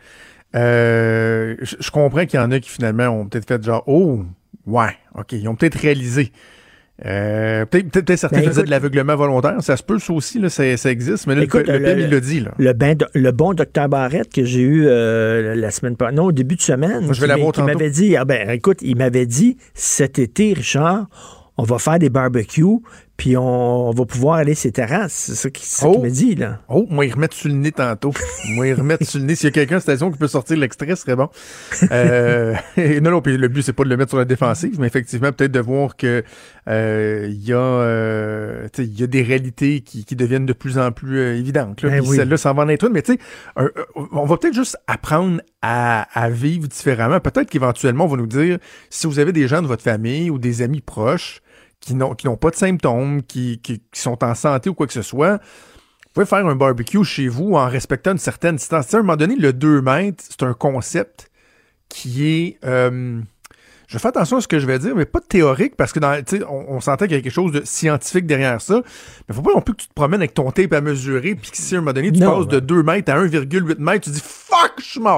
Je comprends qu'il y en a qui finalement ont peut-être fait genre « Oh, ouais, OK, ils ont peut-être réalisé ». Peut-être certains faisaient de l'aveuglement volontaire. Ça se peut, ça aussi, là, ça existe. Mais là, écoute, le PEM, il l'a dit. Là. Le bon docteur Barrette que j'ai eu la semaine passée, non, au début de semaine, moi, je vais l'avoir tantôt. M'avait dit, il m'avait dit, cet été, Richard, on va faire des barbecues, puis on va pouvoir aller sur les terrasses. C'est ça qu'il m'a dit, là. Oh, moi, ils remettent sur le nez tantôt. S'il y a quelqu'un à la station qui peut sortir l'extrait, ce serait bon. Non, puis le but, c'est pas de le mettre sur la défensive, mais effectivement, peut-être de voir que il y a des réalités qui deviennent de plus en plus évidentes. Là, puis celle-là, ça va en être une. Mais tu sais, on va peut-être juste apprendre à vivre différemment. Peut-être qu'éventuellement, on va nous dire, si vous avez des gens de votre famille ou des amis proches qui n'ont pas de symptômes, qui sont en santé ou quoi que ce soit, vous pouvez faire un barbecue chez vous en respectant une certaine distance. Tu sais, à un moment donné, le 2 mètres, c'est un concept qui est... je fais attention à ce que je vais dire, mais pas théorique, parce que on s'entend qu'il y a quelque chose de scientifique derrière ça. Mais faut pas non plus que tu te promènes avec ton tape à mesurer, puis que si à un moment donné, tu passes de 2 mètres à 1,8 mètres, tu dis « Fuck, je suis mort! »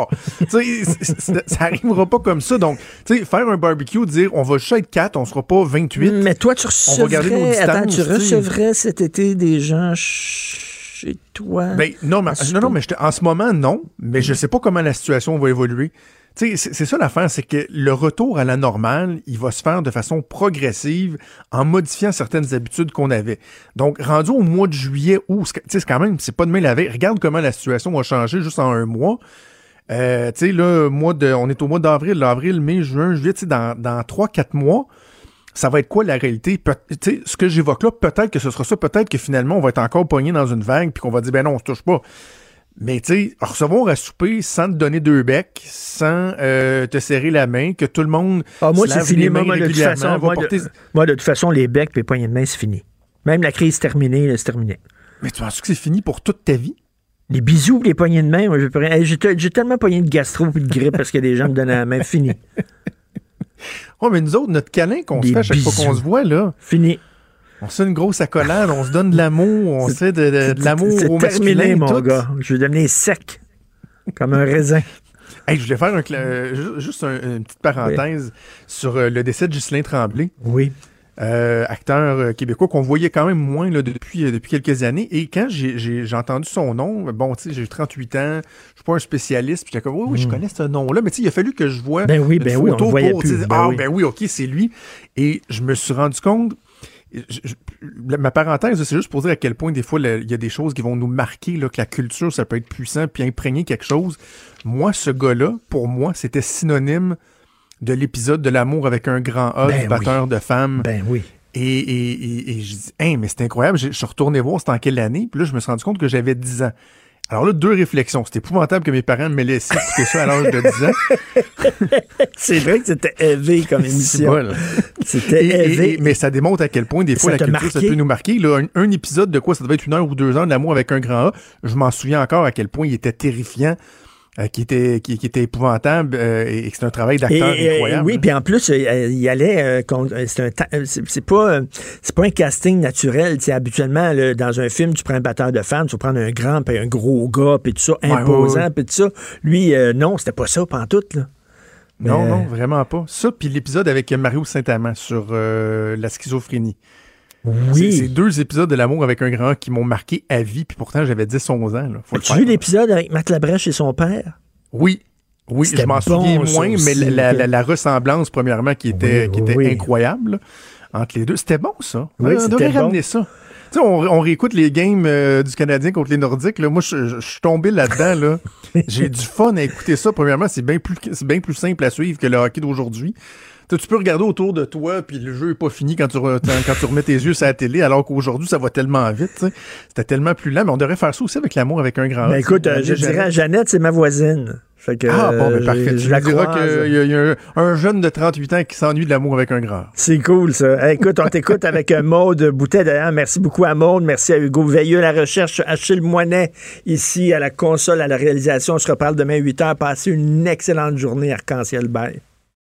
Ça arrivera pas comme ça. Donc, tu sais, faire un barbecue, dire « On va juste être 4, on sera pas 28. » Mais toi, tu recevrais cet été des gens chez toi? Non, mais en ce moment, non. Mais je sais pas comment la situation va évoluer. Tu sais, c'est ça l'affaire, c'est que le retour à la normale, il va se faire de façon progressive en modifiant certaines habitudes qu'on avait. Donc, rendu au mois de juillet, c'est quand même, c'est pas demain la veille. Regarde comment la situation va changer juste en un mois. Tu sais, là, on est au mois d'avril, mai, juin, juillet, tu sais, dans 3-4 mois, ça va être quoi la réalité? Tu sais, ce que j'évoque là, peut-être que ce sera ça, peut-être que finalement, on va être encore pogné dans une vague puis qu'on va dire, ben non, on se touche pas. Mais tu sais, recevoir à souper sans te donner 2 becs, sans te serrer la main, que tout le monde moi, se c'est lave fini. les mains Moi, de toute façon, les becs et les poignées de main, c'est fini. Même la crise terminée, c'est terminé. Mais tu penses que c'est fini pour toute ta vie? Les bisous et les poignées de main, moi, j'ai tellement pogné de gastro et de grippe parce que des gens me donnaient la main. Fini. Oh, mais nous autres, notre câlin qu'on se fait à chaque fois qu'on se voit, là... Fini. On se fait une grosse accolade, on se donne de l'amour, on se fait de l'amour au masculin. C'est terminé, mon gars. Je vais devenir sec, comme un raisin. Hey, je voulais faire juste une petite parenthèse sur le décès de Ghislain Tremblay. Oui. Acteur québécois qu'on voyait quand même moins là, depuis quelques années. Et quand j'ai entendu son nom, bon, tu sais, j'ai eu 38 ans, je suis pas un spécialiste, puis j'étais comme, oui, je connais ce nom-là, mais tu sais, il a fallu que je vois une photo on pour dire, oui, OK, c'est lui. Et je me suis rendu compte, ma parenthèse, c'est juste pour dire à quel point des fois il y a des choses qui vont nous marquer, là, que la culture, ça peut être puissant puis imprégner quelque chose. Moi, ce gars-là, pour moi, c'était synonyme de l'épisode de l'amour avec un grand A du batteur de femmes. Ben oui. Et je dis, mais c'est incroyable. Je suis retourné voir c'était en quelle année, puis là, je me suis rendu compte que j'avais 10 ans. Alors là, 2 réflexions. C'était épouvantable que mes parents me laissaient écouter ça à l'âge de 10 ans. C'est vrai que c'était élevé comme émission. C'était élevé. Mais ça démontre à quel point, des fois, la culture, ça peut nous marquer. Là, un épisode de quoi? Ça devait être 1 heure ou 2 heures d'amour avec un grand A. Je m'en souviens encore à quel point il était terrifiant. Qui était épouvantable et que c'est un travail d'acteur incroyable. Oui, puis en plus, il allait c'est pas un casting naturel. T'sais, habituellement, là, dans un film, tu prends un batteur de femmes, tu vas prendre un grand puis un gros gars puis tout ça, imposant puis tout ça. Lui, non, c'était pas ça pantoute, là. Non, vraiment pas. Ça, puis l'épisode avec Mario Saint-Amand sur la schizophrénie. Oui. C'est 2 épisodes de l'amour avec un grand qui m'ont marqué à vie, puis pourtant j'avais 10-11 ans. As-tu vu l'épisode avec Marc Labrèche et son père? Oui, je m'en souviens moins, mais la ressemblance, premièrement, qui était incroyable là, entre les deux. C'était bon, ça. Oui, on devrait ramener ça. Tu sais, on réécoute les games du Canadien contre les Nordiques. Là. Moi, je suis tombé là-dedans. Là. J'ai du fun à écouter ça. Premièrement, c'est bien plus simple à suivre que le hockey d'aujourd'hui. Tu peux regarder autour de toi, puis le jeu n'est pas fini quand tu remets tes yeux sur la télé, alors qu'aujourd'hui, ça va tellement vite. T'sais. C'était tellement plus lent, mais on devrait faire ça aussi avec l'amour avec un grand. Ben écoute, je dirais à Jeannette, c'est ma voisine. Fait que, parfait. Je la diras qu'il y a un jeune de 38 ans qui s'ennuie de l'amour avec un grand. C'est cool, ça. Écoute, on t'écoute avec Maude Boutet. D'ailleurs, merci beaucoup à Maude. Merci à Hugo Veilleux à la recherche. Achille Moinet, ici, à la console, à la réalisation. On se reparle demain 8h. Passez une excellente journée, Arc-en-Ciel. Bye.